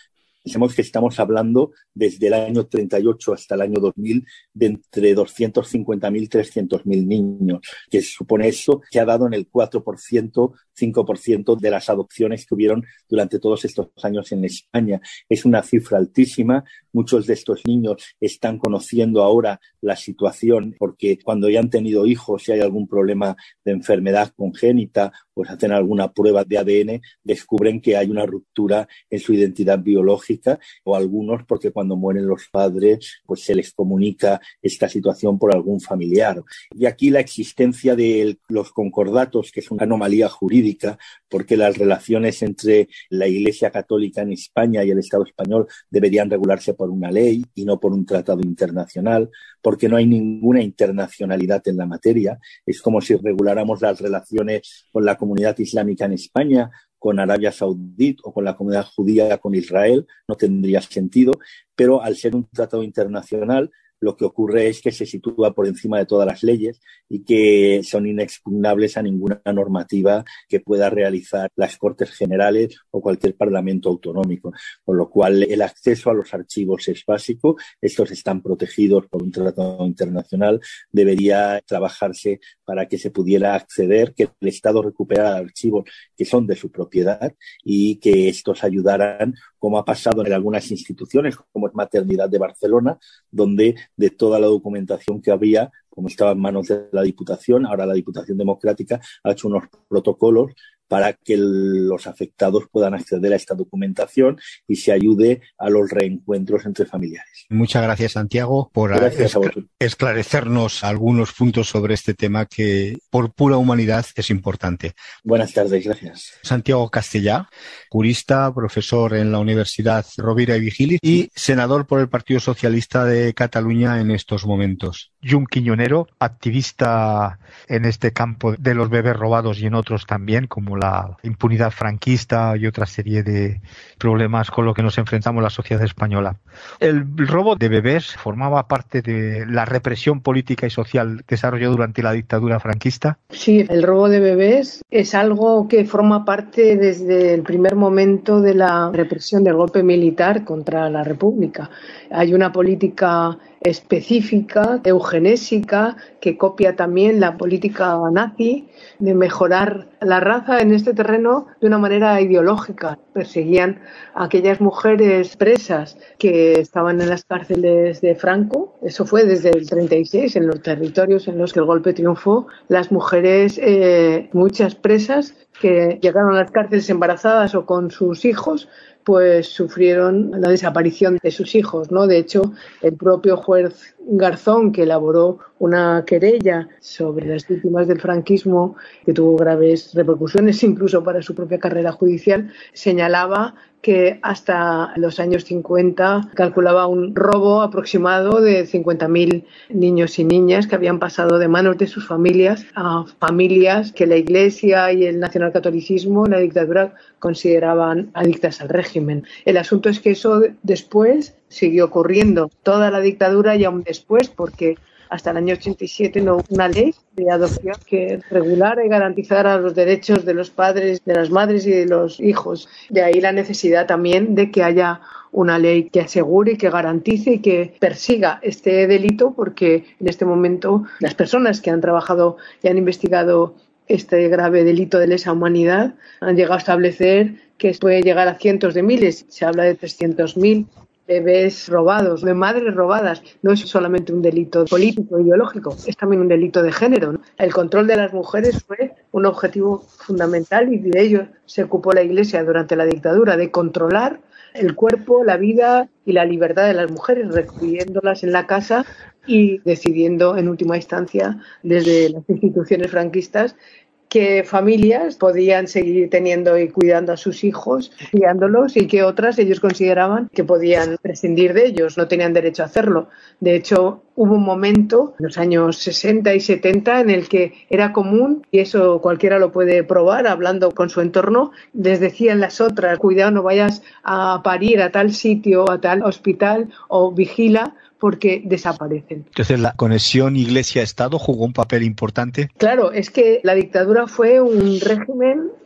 Pensemos que estamos hablando desde el año treinta y ocho hasta el año dos mil de entre doscientos cincuenta mil y trescientos mil niños, que supone eso que ha dado en el cuatro por ciento, cinco por ciento de las adopciones que hubieron durante todos estos años en España. Es una cifra altísima. Muchos de estos niños están conociendo ahora la situación porque cuando ya han tenido hijos, si hay algún problema de enfermedad congénita, pues hacen alguna prueba de A D N, descubren que hay una ruptura en su identidad biológica, o algunos porque cuando mueren los padres pues se les comunica esta situación por algún familiar. Y aquí la existencia de los concordatos, que es una anomalía jurídica, porque las relaciones entre la Iglesia Católica en España y el Estado español deberían regularse por una ley y no por un tratado internacional, porque no hay ninguna internacionalidad en la materia. Es como si reguláramos las relaciones con la comunidad islámica en España, con Arabia Saudí o con la comunidad judía con Israel, no tendría sentido, pero al ser un tratado internacional, lo que ocurre es que se sitúa por encima de todas las leyes y que son inexpugnables a ninguna normativa que pueda realizar las Cortes Generales o cualquier parlamento autonómico. Con lo cual, el acceso a los archivos es básico. Estos están protegidos por un tratado internacional. Debería trabajarse para que se pudiera acceder, que el Estado recuperara archivos que son de su propiedad y que estos ayudaran, como ha pasado en algunas instituciones, como es Maternidad de Barcelona, donde de toda la documentación que había, como estaba en manos de la Diputación, ahora la Diputación Democrática ha hecho unos protocolos para que el, los afectados puedan acceder a esta documentación y se ayude a los reencuentros entre familiares. Muchas gracias, Santiago, por gracias escl- esclarecernos algunos puntos sobre este tema que, por pura humanidad, es importante. Buenas tardes, gracias. Santiago Castellà, jurista, profesor en la Universidad Rovira i Virgili y senador por el Partido Socialista de Cataluña en estos momentos. Jun Quiñonero, activista en este campo de los bebés robados y en otros también, como la impunidad franquista y otra serie de problemas con los que nos enfrentamos la sociedad española. El robo de bebés formaba parte de la represión política y social desarrollada durante la dictadura franquista. Sí, el robo de bebés es algo que forma parte desde el primer momento de la represión del golpe militar contra la República. Hay una política específica, eugenésica, que copia también la política nazi de mejorar la raza en este terreno de una manera ideológica. Perseguían a aquellas mujeres presas que estaban en las cárceles de Franco. Eso fue desde el treinta y seis, en los territorios en los que el golpe triunfó. Las mujeres, eh, muchas presas que llegaron a las cárceles embarazadas o con sus hijos, pues sufrieron la desaparición de sus hijos, ¿no? De hecho, el propio juez Garzón, que elaboró una querella sobre las víctimas del franquismo, que tuvo graves repercusiones incluso para su propia carrera judicial, señalaba que hasta los años cincuenta calculaba un robo aproximado de cincuenta mil niños y niñas que habían pasado de manos de sus familias a familias que la Iglesia y el nacionalcatolicismo, la dictadura, consideraban adictas al régimen. El asunto es que eso después siguió ocurriendo toda la dictadura y aún después, porque hasta el año ochenta y siete no hubo una ley de adopción que regulara y garantizara los derechos de los padres, de las madres y de los hijos. De ahí la necesidad también de que haya una ley que asegure y que garantice y que persiga este delito, porque en este momento las personas que han trabajado y han investigado este grave delito de lesa humanidad han llegado a establecer que puede llegar a cientos de miles. Se habla de trescientos mil bebés robados, de madres robadas. No es solamente un delito político, ideológico, es también un delito de género, ¿no? El control de las mujeres fue un objetivo fundamental y de ello se ocupó la Iglesia durante la dictadura, de controlar el cuerpo, la vida y la libertad de las mujeres, recluyéndolas en la casa y decidiendo en última instancia desde las instituciones franquistas qué familias podían seguir teniendo y cuidando a sus hijos, criándolos, y qué otras ellos consideraban que podían prescindir de ellos, no tenían derecho a hacerlo. De hecho, hubo un momento, en los años sesenta y setenta, en el que era común, y eso cualquiera lo puede probar hablando con su entorno, les decían las otras: cuidado, no vayas a parir a tal sitio, a tal hospital, o vigila, porque desaparecen. Entonces, ¿la conexión Iglesia-Estado jugó un papel importante? Claro, es que la dictadura fue un régimen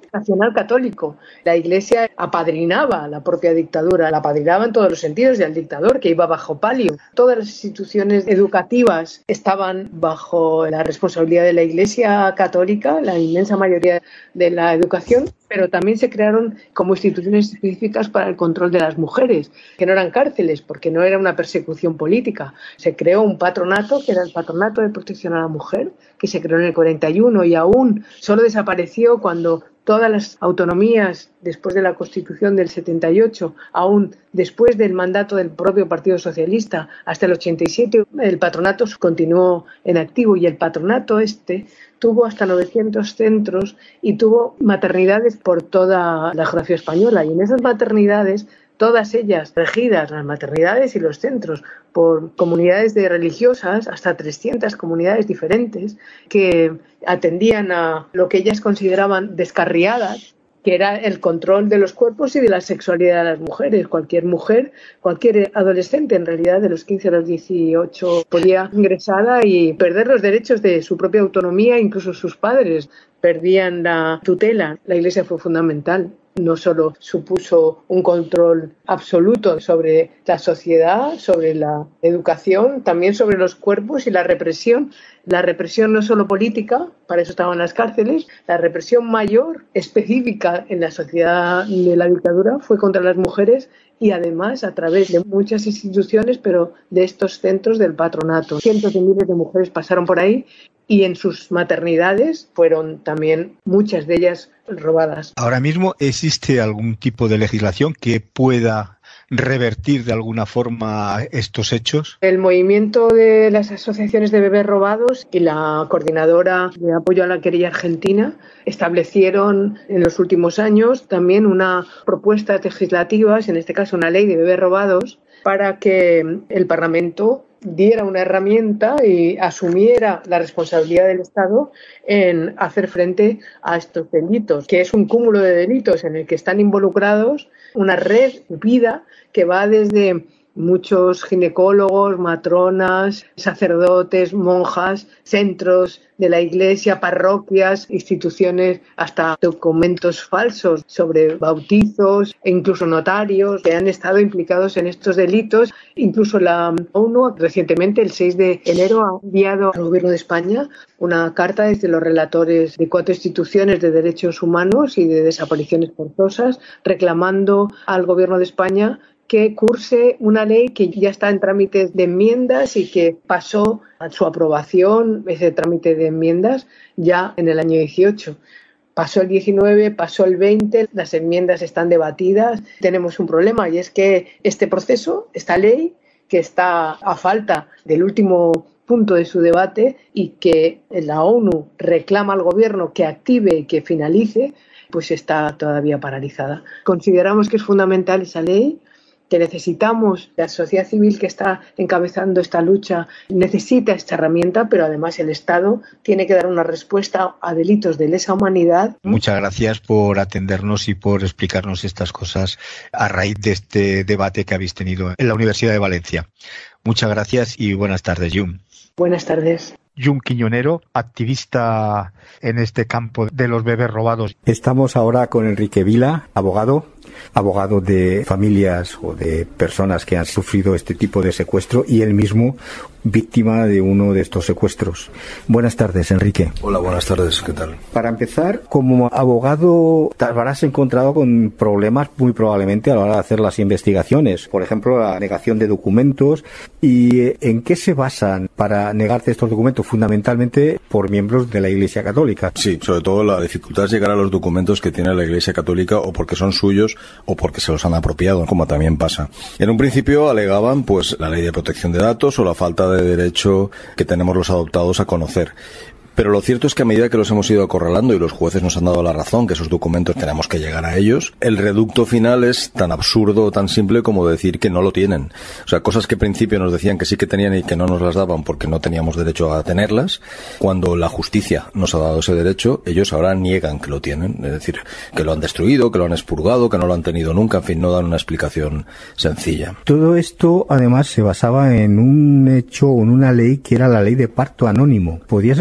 nacional católico. La Iglesia apadrinaba a la propia dictadura, la apadrinaba en todos los sentidos, y al dictador que iba bajo palio. Todas las instituciones educativas estaban bajo la responsabilidad de la Iglesia católica, la inmensa mayoría de la educación, pero también se crearon como instituciones específicas para el control de las mujeres, que no eran cárceles, porque no era una persecución política. Se creó un patronato, que era el Patronato de Protección a la Mujer, que se creó en el cuarenta y uno y aún solo desapareció cuando todas las autonomías, después de la Constitución del setenta y ocho, aún después del mandato del propio Partido Socialista, hasta el ochenta y siete, el patronato continuó en activo, y el patronato este tuvo hasta novecientos centros y tuvo maternidades por toda la geografía española, y en esas maternidades, todas ellas regidas, las maternidades y los centros, por comunidades de religiosas, hasta trescientas comunidades diferentes, que atendían a lo que ellas consideraban descarriadas, que era el control de los cuerpos y de la sexualidad de las mujeres. Cualquier mujer, cualquier adolescente, en realidad, de los quince a los dieciocho, podía ingresar y perder los derechos de su propia autonomía, incluso sus padres perdían la tutela. La Iglesia fue fundamental. No solo supuso un control absoluto sobre la sociedad, sobre la educación, también sobre los cuerpos y la represión. La represión no solo política, para eso estaban las cárceles, la represión mayor, específica en la sociedad de la dictadura, fue contra las mujeres, y además a través de muchas instituciones, pero de estos centros del patronato. Cientos de miles de mujeres pasaron por ahí, y en sus maternidades fueron también muchas de ellas robadas. Ahora mismo, ¿existe algún tipo de legislación que pueda revertir de alguna forma estos hechos? El movimiento de las asociaciones de bebés robados y la coordinadora de apoyo a la querella argentina establecieron en los últimos años también una propuesta legislativa, en este caso una ley de bebés robados, para que el Parlamento diera una herramienta y asumiera la responsabilidad del Estado en hacer frente a estos delitos, que es un cúmulo de delitos en el que están involucrados una red vida que va desde muchos ginecólogos, matronas, sacerdotes, monjas, centros de la Iglesia, parroquias, instituciones, hasta documentos falsos sobre bautizos e incluso notarios que han estado implicados en estos delitos. Incluso la ONU recientemente, el seis de enero, ha enviado al Gobierno de España una carta desde los relatores de cuatro instituciones de derechos humanos y de desapariciones forzosas, reclamando al Gobierno de España que curse una ley que ya está en trámites de enmiendas y que pasó a su aprobación, ese trámite de enmiendas, ya en el año dieciocho. Pasó el diecinueve, pasó el veinte, las enmiendas están debatidas. Tenemos un problema, y es que este proceso, esta ley, que está a falta del último punto de su debate y que la ONU reclama al gobierno que active y que finalice, pues está todavía paralizada. Consideramos que es fundamental esa ley, que necesitamos, la sociedad civil que está encabezando esta lucha necesita esta herramienta, pero además el Estado tiene que dar una respuesta a delitos de lesa humanidad. Muchas gracias por atendernos y por explicarnos estas cosas a raíz de este debate que habéis tenido en la Universidad de Valencia. Muchas gracias y buenas tardes, Yum. Buenas tardes. Yum Quiñonero, activista en este campo de los bebés robados. Estamos ahora con Enrique Vila, abogado, abogado de familias o de personas que han sufrido este tipo de secuestro, y él mismo víctima de uno de estos secuestros. Buenas tardes, Enrique. Hola, buenas tardes, ¿qué tal? Para empezar, como abogado te habrás encontrado con problemas muy probablemente a la hora de hacer las investigaciones, por ejemplo, la negación de documentos. ¿Y en qué se basan para negarte estos documentos? Fundamentalmente por miembros de la Iglesia Católica. Sí, sobre todo la dificultad es llegar a los documentos que tiene la Iglesia Católica, o porque son suyos o porque se los han apropiado, como también pasa. En un principio alegaban pues la ley de protección de datos o la falta de derecho que tenemos los adoptados a conocer. Pero lo cierto es que a medida que los hemos ido acorralando y los jueces nos han dado la razón, que esos documentos tenemos que llegar a ellos, el reducto final es tan absurdo o tan simple como decir que no lo tienen. O sea, cosas que al principio nos decían que sí que tenían y que no nos las daban porque no teníamos derecho a tenerlas, cuando la justicia nos ha dado ese derecho, ellos ahora niegan que lo tienen. Es decir, que lo han destruido, que lo han expurgado, que no lo han tenido nunca, en fin, no dan una explicación sencilla. Todo esto, además, se basaba en un hecho o en una ley que era la ley de parto anónimo. ¿Podrías explicarnos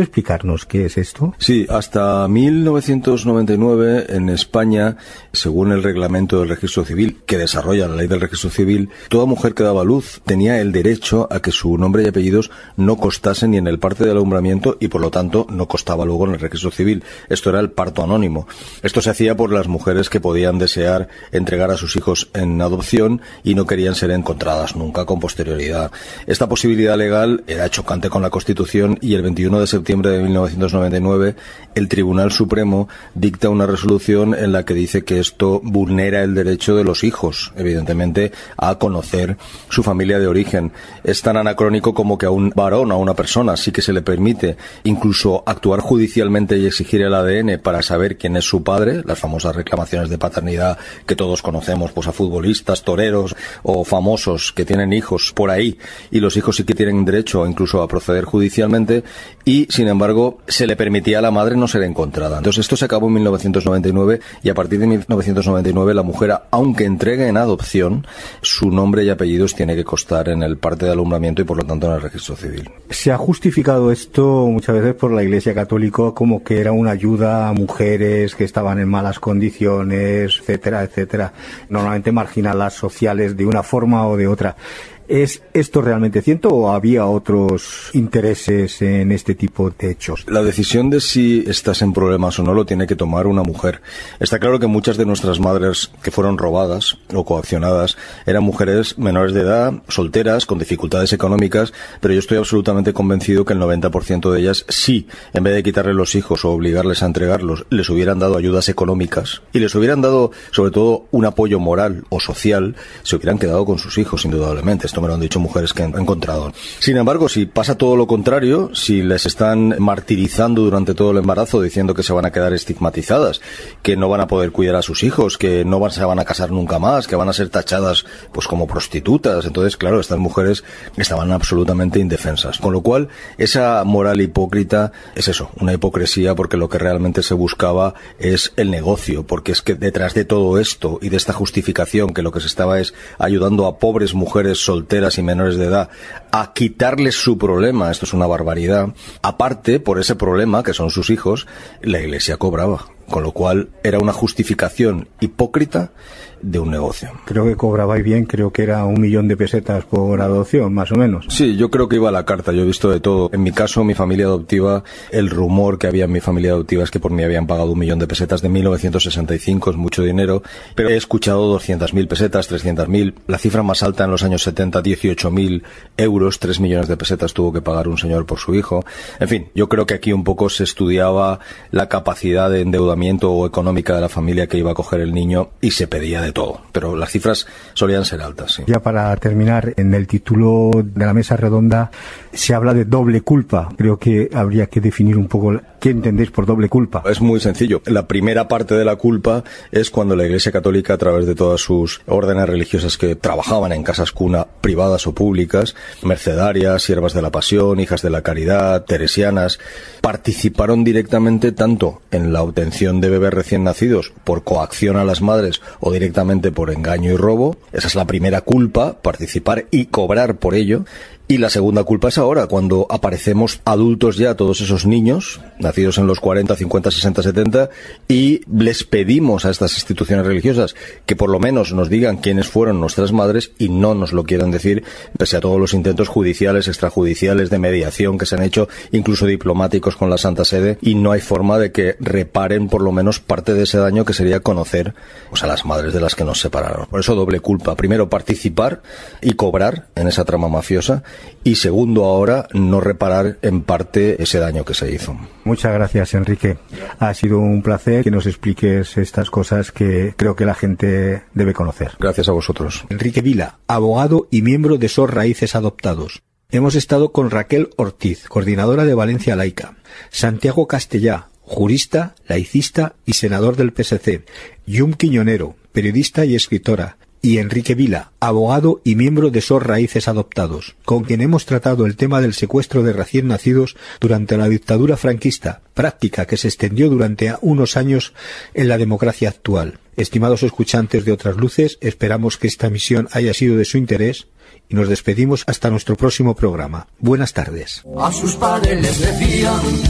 explicarnos qué es esto? Sí, hasta mil novecientos noventa y nueve en España, según el reglamento del registro civil, que desarrolla la ley del registro civil, toda mujer que daba luz tenía el derecho a que su nombre y apellidos no constasen ni en el parte de alumbramiento y por lo tanto no constaba luego en el registro civil. Esto era el parto anónimo. Esto se hacía por las mujeres que podían desear entregar a sus hijos en adopción y no querían ser encontradas nunca con posterioridad. Esta posibilidad legal era chocante con la Constitución y el veintiuno de septiembre de mil novecientos noventa y nueve el Tribunal Supremo dicta una resolución en la que dice que esto vulnera el derecho de los hijos, evidentemente, a conocer su familia de origen. Es tan anacrónico como que a un varón, a una persona, sí que se le permite incluso actuar judicialmente y exigir el A D N para saber quién es su padre, las famosas reclamaciones de paternidad que todos conocemos, pues a futbolistas, toreros o famosos que tienen hijos por ahí, y los hijos sí que tienen derecho incluso a proceder judicialmente, y sin embargo se le permitía a la madre no ser encontrada. Entonces esto se acabó en mil novecientos noventa y nueve y a partir de mil novecientos noventa y nueve la mujer, aunque entregue en adopción, su nombre y apellidos tiene que constar en el parte de alumbramiento y por lo tanto en el registro civil. Se ha justificado esto muchas veces por la Iglesia Católica como que era una ayuda a mujeres que estaban en malas condiciones, etcétera, etcétera, normalmente marginadas sociales de una forma o de otra. ¿Es esto realmente cierto o había otros intereses en este tipo de hechos? La decisión de si estás en problemas o no lo tiene que tomar una mujer. Está claro que muchas de nuestras madres que fueron robadas o coaccionadas eran mujeres menores de edad, solteras, con dificultades económicas, pero yo estoy absolutamente convencido que el noventa por ciento de ellas, sí, en vez de quitarles los hijos o obligarles a entregarlos, les hubieran dado ayudas económicas y les hubieran dado, sobre todo, un apoyo moral o social, se hubieran quedado con sus hijos, indudablemente. Esto me lo han dicho mujeres que han encontrado. Sin embargo, si pasa todo lo contrario, si les están martirizando durante todo el embarazo, diciendo que se van a quedar estigmatizadas, que no van a poder cuidar a sus hijos, que no van, se van a casar nunca más, que van a ser tachadas pues como prostitutas, entonces, claro, estas mujeres estaban absolutamente indefensas. Con lo cual, esa moral hipócrita es eso, una hipocresía, porque lo que realmente se buscaba es el negocio, porque es que detrás de todo esto y de esta justificación, que lo que se estaba es ayudando a pobres mujeres solteras y menores de edad a quitarles su problema, esto es una barbaridad, aparte, por ese problema que son sus hijos, la Iglesia cobraba, con lo cual era una justificación hipócrita de un negocio. Creo que cobrabais bien, creo que era un millón de pesetas por adopción, más o menos. Sí, yo creo que iba a la carta, yo he visto de todo. En mi caso, mi familia adoptiva, el rumor que había en mi familia adoptiva es que por mí habían pagado un millón de pesetas de mil novecientos sesenta y cinco, es mucho dinero, pero he escuchado doscientas mil pesetas, trescientas mil, la cifra más alta en los años setenta, dieciocho mil euros, tres millones de pesetas tuvo que pagar un señor por su hijo. En fin, yo creo que aquí un poco se estudiaba la capacidad de endeudamiento o económica de la familia que iba a coger el niño y se pedía de todo, pero las cifras solían ser altas. Sí. Ya para terminar, en el título de la mesa redonda se habla de doble culpa. Creo que habría que definir un poco qué entendéis por doble culpa. Es muy sencillo. La primera parte de la culpa es cuando la Iglesia Católica, a través de todas sus órdenes religiosas que trabajaban en casas cuna privadas o públicas, mercedarias, siervas de la pasión, hijas de la caridad, teresianas, participaron directamente tanto en la obtención de bebés recién nacidos por coacción a las madres o directamente por engaño y robo. Esa es la primera culpa, participar y cobrar por ello. Y la segunda culpa es ahora, cuando aparecemos adultos ya, todos esos niños, nacidos en los cuarenta, cincuenta, sesenta, setenta, y les pedimos a estas instituciones religiosas que por lo menos nos digan quiénes fueron nuestras madres y no nos lo quieren decir, pese a todos los intentos judiciales, extrajudiciales, de mediación que se han hecho, incluso diplomáticos con la Santa Sede, y no hay forma de que reparen por lo menos parte de ese daño que sería conocer pues, a las madres de las que nos separaron. Por eso doble culpa. Primero, participar y cobrar en esa trama mafiosa, y segundo, ahora no reparar en parte ese daño que se hizo. Muchas gracias, Enrique. Ha sido un placer que nos expliques estas cosas que creo que la gente debe conocer. Gracias a vosotros. Enrique Vila, abogado y miembro de SOS Raíces Adoptados. Hemos estado con Raquel Ortiz, coordinadora de Valencia Laica, Santiago Castellá, jurista, laicista y senador del P S C, Yum Quiñonero, periodista y escritora, y Enrique Vila, abogado y miembro de SOS Raíces Adoptados, con quien hemos tratado el tema del secuestro de recién nacidos durante la dictadura franquista, práctica que se extendió durante unos años en la democracia actual. Estimados escuchantes de Otras Luces, esperamos que esta emisión haya sido de su interés y nos despedimos hasta nuestro próximo programa. Buenas tardes. A sus padres les decían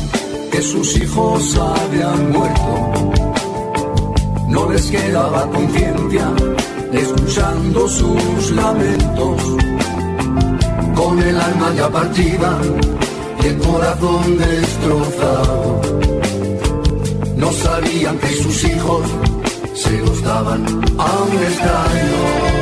que sus hijos habían muerto. No les quedaba conciencia escuchando sus lamentos, con el alma ya partida y el corazón destrozado. No sabían que sus hijos se los daban a un extraño.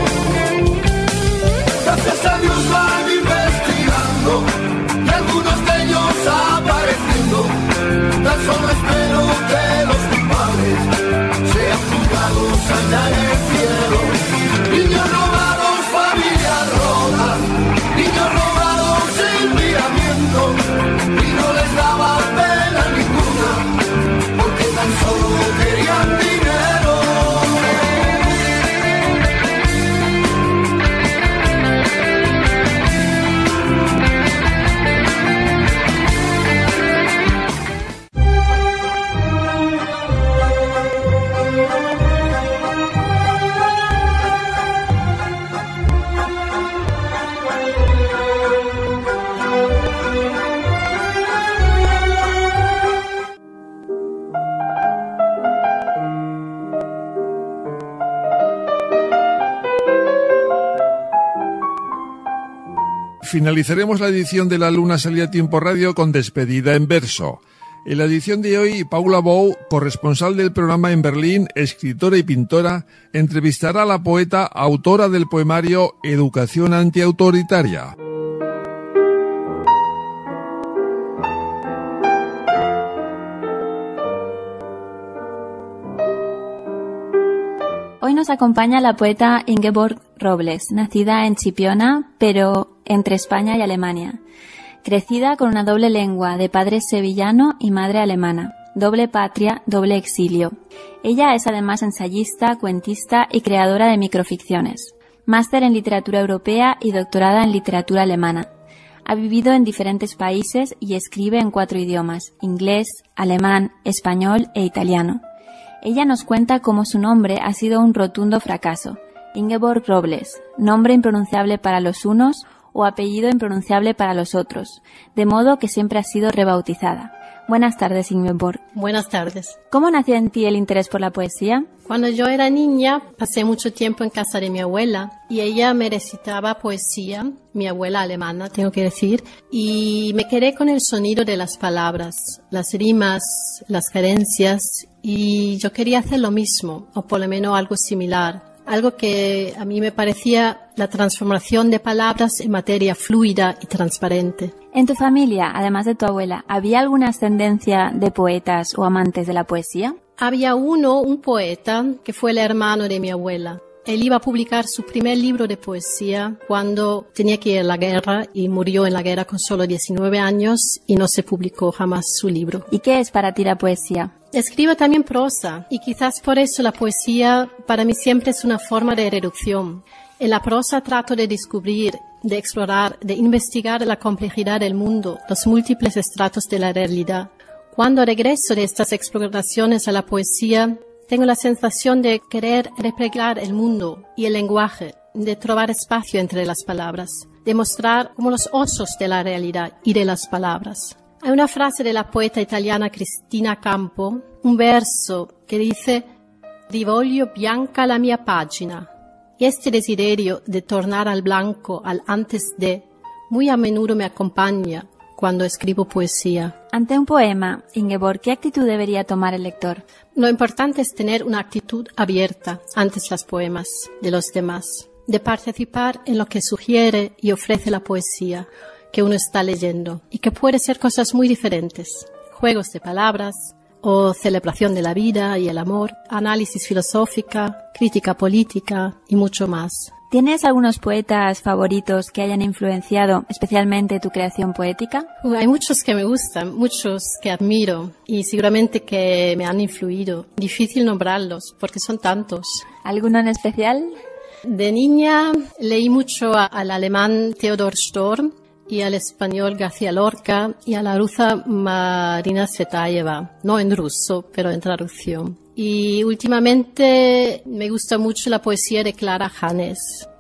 Gracias a Dios van investigando y algunos de ellos apareciendo. Tan solo espero que los culpables sean juzgados allá en el cielo. Niños robados, familias rotas, niños robados sin miramiento, y no les daba pena ninguna, porque tan solo querían dinero. Finalizaremos la edición de La Luna Salía a Tiempo Radio con despedida en verso. En la edición de hoy, Paula Bou, corresponsal del programa en Berlín, escritora y pintora, entrevistará a la poeta autora del poemario Educación Antiautoritaria. Hoy nos acompaña la poeta Ingeborg Robles, nacida en Chipiona, pero entre España y Alemania. Crecida con una doble lengua de padre sevillano y madre alemana. Doble patria, doble exilio. Ella es además ensayista, cuentista y creadora de microficciones. Máster en literatura europea y doctorada en literatura alemana. Ha vivido en diferentes países y escribe en cuatro idiomas: inglés, alemán, español e italiano. Ella nos cuenta cómo su nombre ha sido un rotundo fracaso. Ingeborg Robles, nombre impronunciable para los unos o apellido impronunciable para los otros, de modo que siempre ha sido rebautizada. Buenas tardes, Ingeborg. Buenas tardes. ¿Cómo nació en ti el interés por la poesía? Cuando yo era niña, pasé mucho tiempo en casa de mi abuela y ella me recitaba poesía, mi abuela alemana, tengo que decir, y me quedé con el sonido de las palabras, las rimas, las cadencias, y yo quería hacer lo mismo, o por lo menos algo similar. Algo que a mí me parecía la transformación de palabras en materia fluida y transparente. ¿En tu familia, además de tu abuela, había alguna ascendencia de poetas o amantes de la poesía? Había uno, un poeta, que fue el hermano de mi abuela. Él iba a publicar su primer libro de poesía cuando tenía que ir a la guerra y murió en la guerra con solo diecinueve años y no se publicó jamás su libro. ¿Y qué es para ti la poesía? Escribo también prosa y quizás por eso la poesía para mí siempre es una forma de reducción. En la prosa trato de descubrir, de explorar, de investigar la complejidad del mundo, los múltiples estratos de la realidad. Cuando regreso de estas exploraciones a la poesía, tengo la sensación de querer replegar el mundo y el lenguaje, de trovar espacio entre las palabras, de mostrar como los osos de la realidad y de las palabras. Hay una frase de la poeta italiana Cristina Campo, un verso que dice «Rivoglio bianca la mia pagina». Y este desiderio de tornar al blanco, al antes de, muy a menudo me acompaña cuando escribo poesía. Ante un poema, Ingeborg, ¿qué actitud debería tomar el lector? Lo importante es tener una actitud abierta ante los poemas de los demás, de participar en lo que sugiere y ofrece la poesía que uno está leyendo, y que puede ser cosas muy diferentes, juegos de palabras, o celebración de la vida y el amor, análisis filosófica, crítica política y mucho más. ¿Tienes algunos poetas favoritos que hayan influenciado especialmente tu creación poética? Uh, hay muchos que me gustan, muchos que admiro y seguramente que me han influido. Difícil nombrarlos porque son tantos. ¿Alguno en especial? De niña leí mucho a, al alemán Theodor Storm y al español García Lorca y a la rusa Marina Tsvetaeva, no en ruso, pero en traducción. Y últimamente me gusta mucho la poesía de Clara Hanes.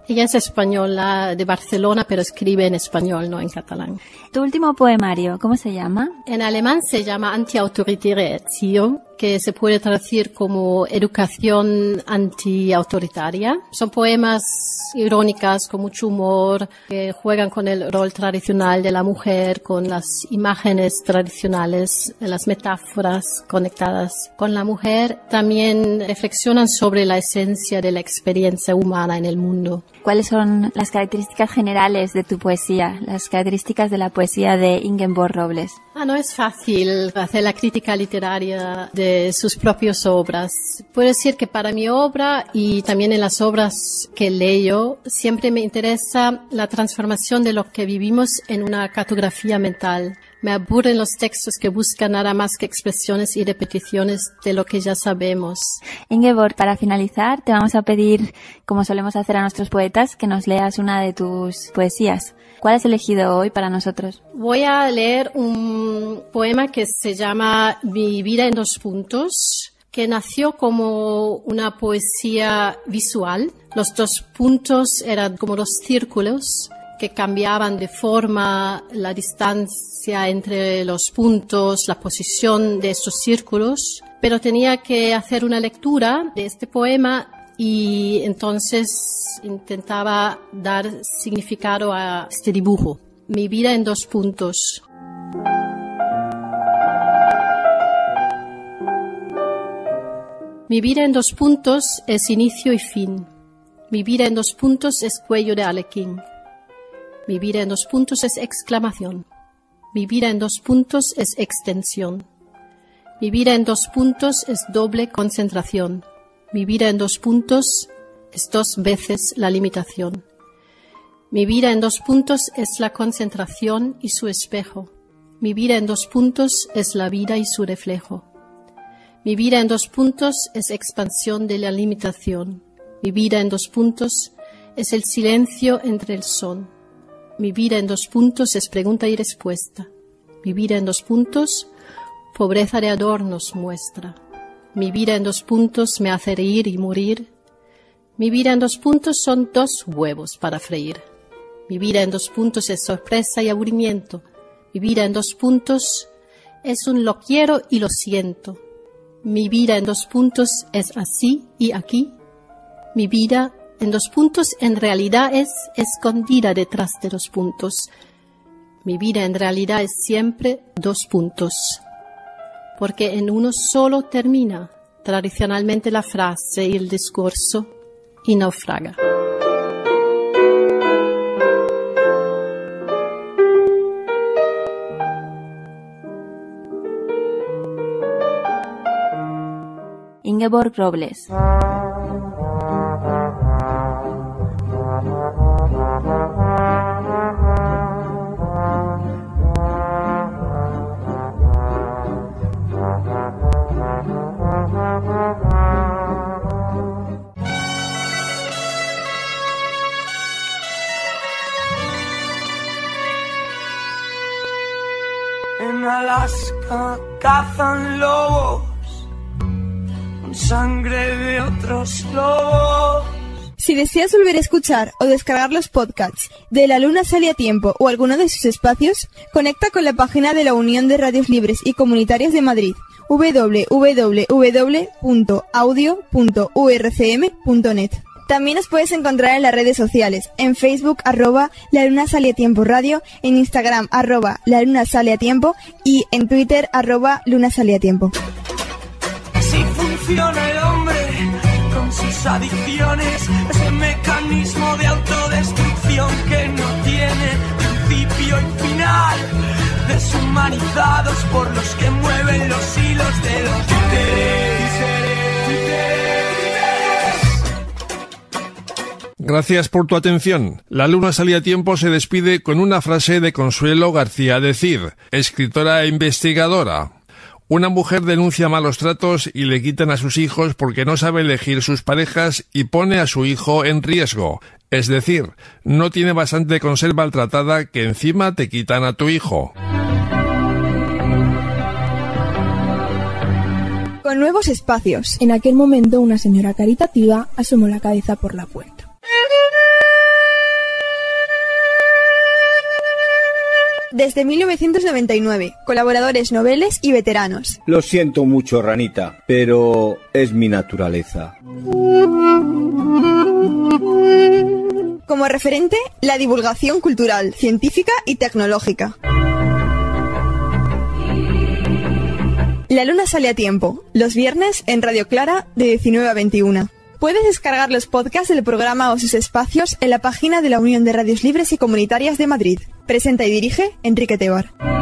Ella es española de Barcelona, pero escribe en español, no en catalán. ¿Tu último poemario, cómo se llama? En alemán se llama Antiautoritäre Erziehung, que se puede traducir como educación antiautoritaria. Son poemas irónicas, con mucho humor, que juegan con el rol tradicional de la mujer, con las imágenes tradicionales, las metáforas conectadas con la mujer. También reflexionan sobre la esencia de la experiencia humana en el mundo. ¿Cuáles son las características generales de tu poesía, las características de la poesía de Ingeborg Robles? Ah, no es fácil hacer la crítica literaria de sus propias obras. Puedo decir que para mi obra y también en las obras que leo, siempre me interesa la transformación de lo que vivimos en una cartografía mental. Me aburren los textos que buscan nada más que expresiones y repeticiones de lo que ya sabemos. Ingeborg, para finalizar, te vamos a pedir, como solemos hacer a nuestros poetas, que nos leas una de tus poesías. ¿Cuál has elegido hoy para nosotros? Voy a leer un poema que se llama Mi vida en dos puntos, que nació como una poesía visual. Los dos puntos eran como dos círculos que cambiaban de forma, la distancia entre los puntos, la posición de estos círculos, pero tenía que hacer una lectura de este poema y entonces intentaba dar significado a este dibujo. Mi vida en dos puntos. Mi vida en dos puntos es inicio y fin. Mi vida en dos puntos es cuello de Arlequín. Mi vida en dos puntos es exclamación. Mi vida en dos puntos es extensión. Mi vida en dos puntos es doble concentración. Mi vida en dos puntos es dos veces la limitación. Mi vida en dos puntos es la concentración y su espejo. Mi vida en dos puntos es la vida y su reflejo. Mi vida en dos puntos es expansión de la limitación. Mi vida en dos puntos es el silencio entre el son. Mi vida en dos puntos es pregunta y respuesta. Mi vida en dos puntos, pobreza de adornos muestra. Mi vida en dos puntos me hace reír y morir. Mi vida en dos puntos son dos huevos para freír. Mi vida en dos puntos es sorpresa y aburrimiento. Mi vida en dos puntos es un lo quiero y lo siento. Mi vida en dos puntos es así y aquí. Mi vida en dos puntos en realidad es escondida detrás de dos puntos. Mi vida en realidad es siempre dos puntos. Porque en uno solo termina tradicionalmente la frase y el discurso y naufraga. Ingeborg Robles. En Alaska cazan lobos con sangre de otros lobos. Si deseas volver a escuchar o descargar los podcasts de La Luna Sale a Tiempo o alguno de sus espacios, conecta con la página de la Unión de Radios Libres y Comunitarias de Madrid, doble u doble u doble u punto audio punto u r c m punto net. También nos puedes encontrar en las redes sociales, en Facebook, arroba La Luna Sale a Tiempo Radio, en Instagram, arroba La Luna Sale a Tiempo y en Twitter, arroba Luna Sale a Tiempo. Así funciona el hombre con sus adicciones, ese mecanismo de autodestrucción que no tiene principio y final, deshumanizados por los que mueven los hilos de los títeres. Gracias por tu atención. La Luna Sale a Tiempo se despide con una frase de Consuelo García de Cid, escritora e investigadora. Una mujer denuncia malos tratos y le quitan a sus hijos porque no sabe elegir sus parejas y pone a su hijo en riesgo. Es decir, no tiene bastante con ser maltratada que encima te quitan a tu hijo. Con nuevos espacios. En aquel momento una señora caritativa asomó la cabeza por la puerta. desde mil novecientos noventa y nueve, colaboradores noveles y veteranos. Lo siento mucho, ranita, pero es mi naturaleza. Como referente, la divulgación cultural, científica y tecnológica. La luna sale a tiempo, los viernes en Radio Clara de diecinueve a veintiuna. Puedes descargar los podcasts del programa o sus espacios en la página de la Unión de Radios Libres y Comunitarias de Madrid. Presenta y dirige Enrique Tebar.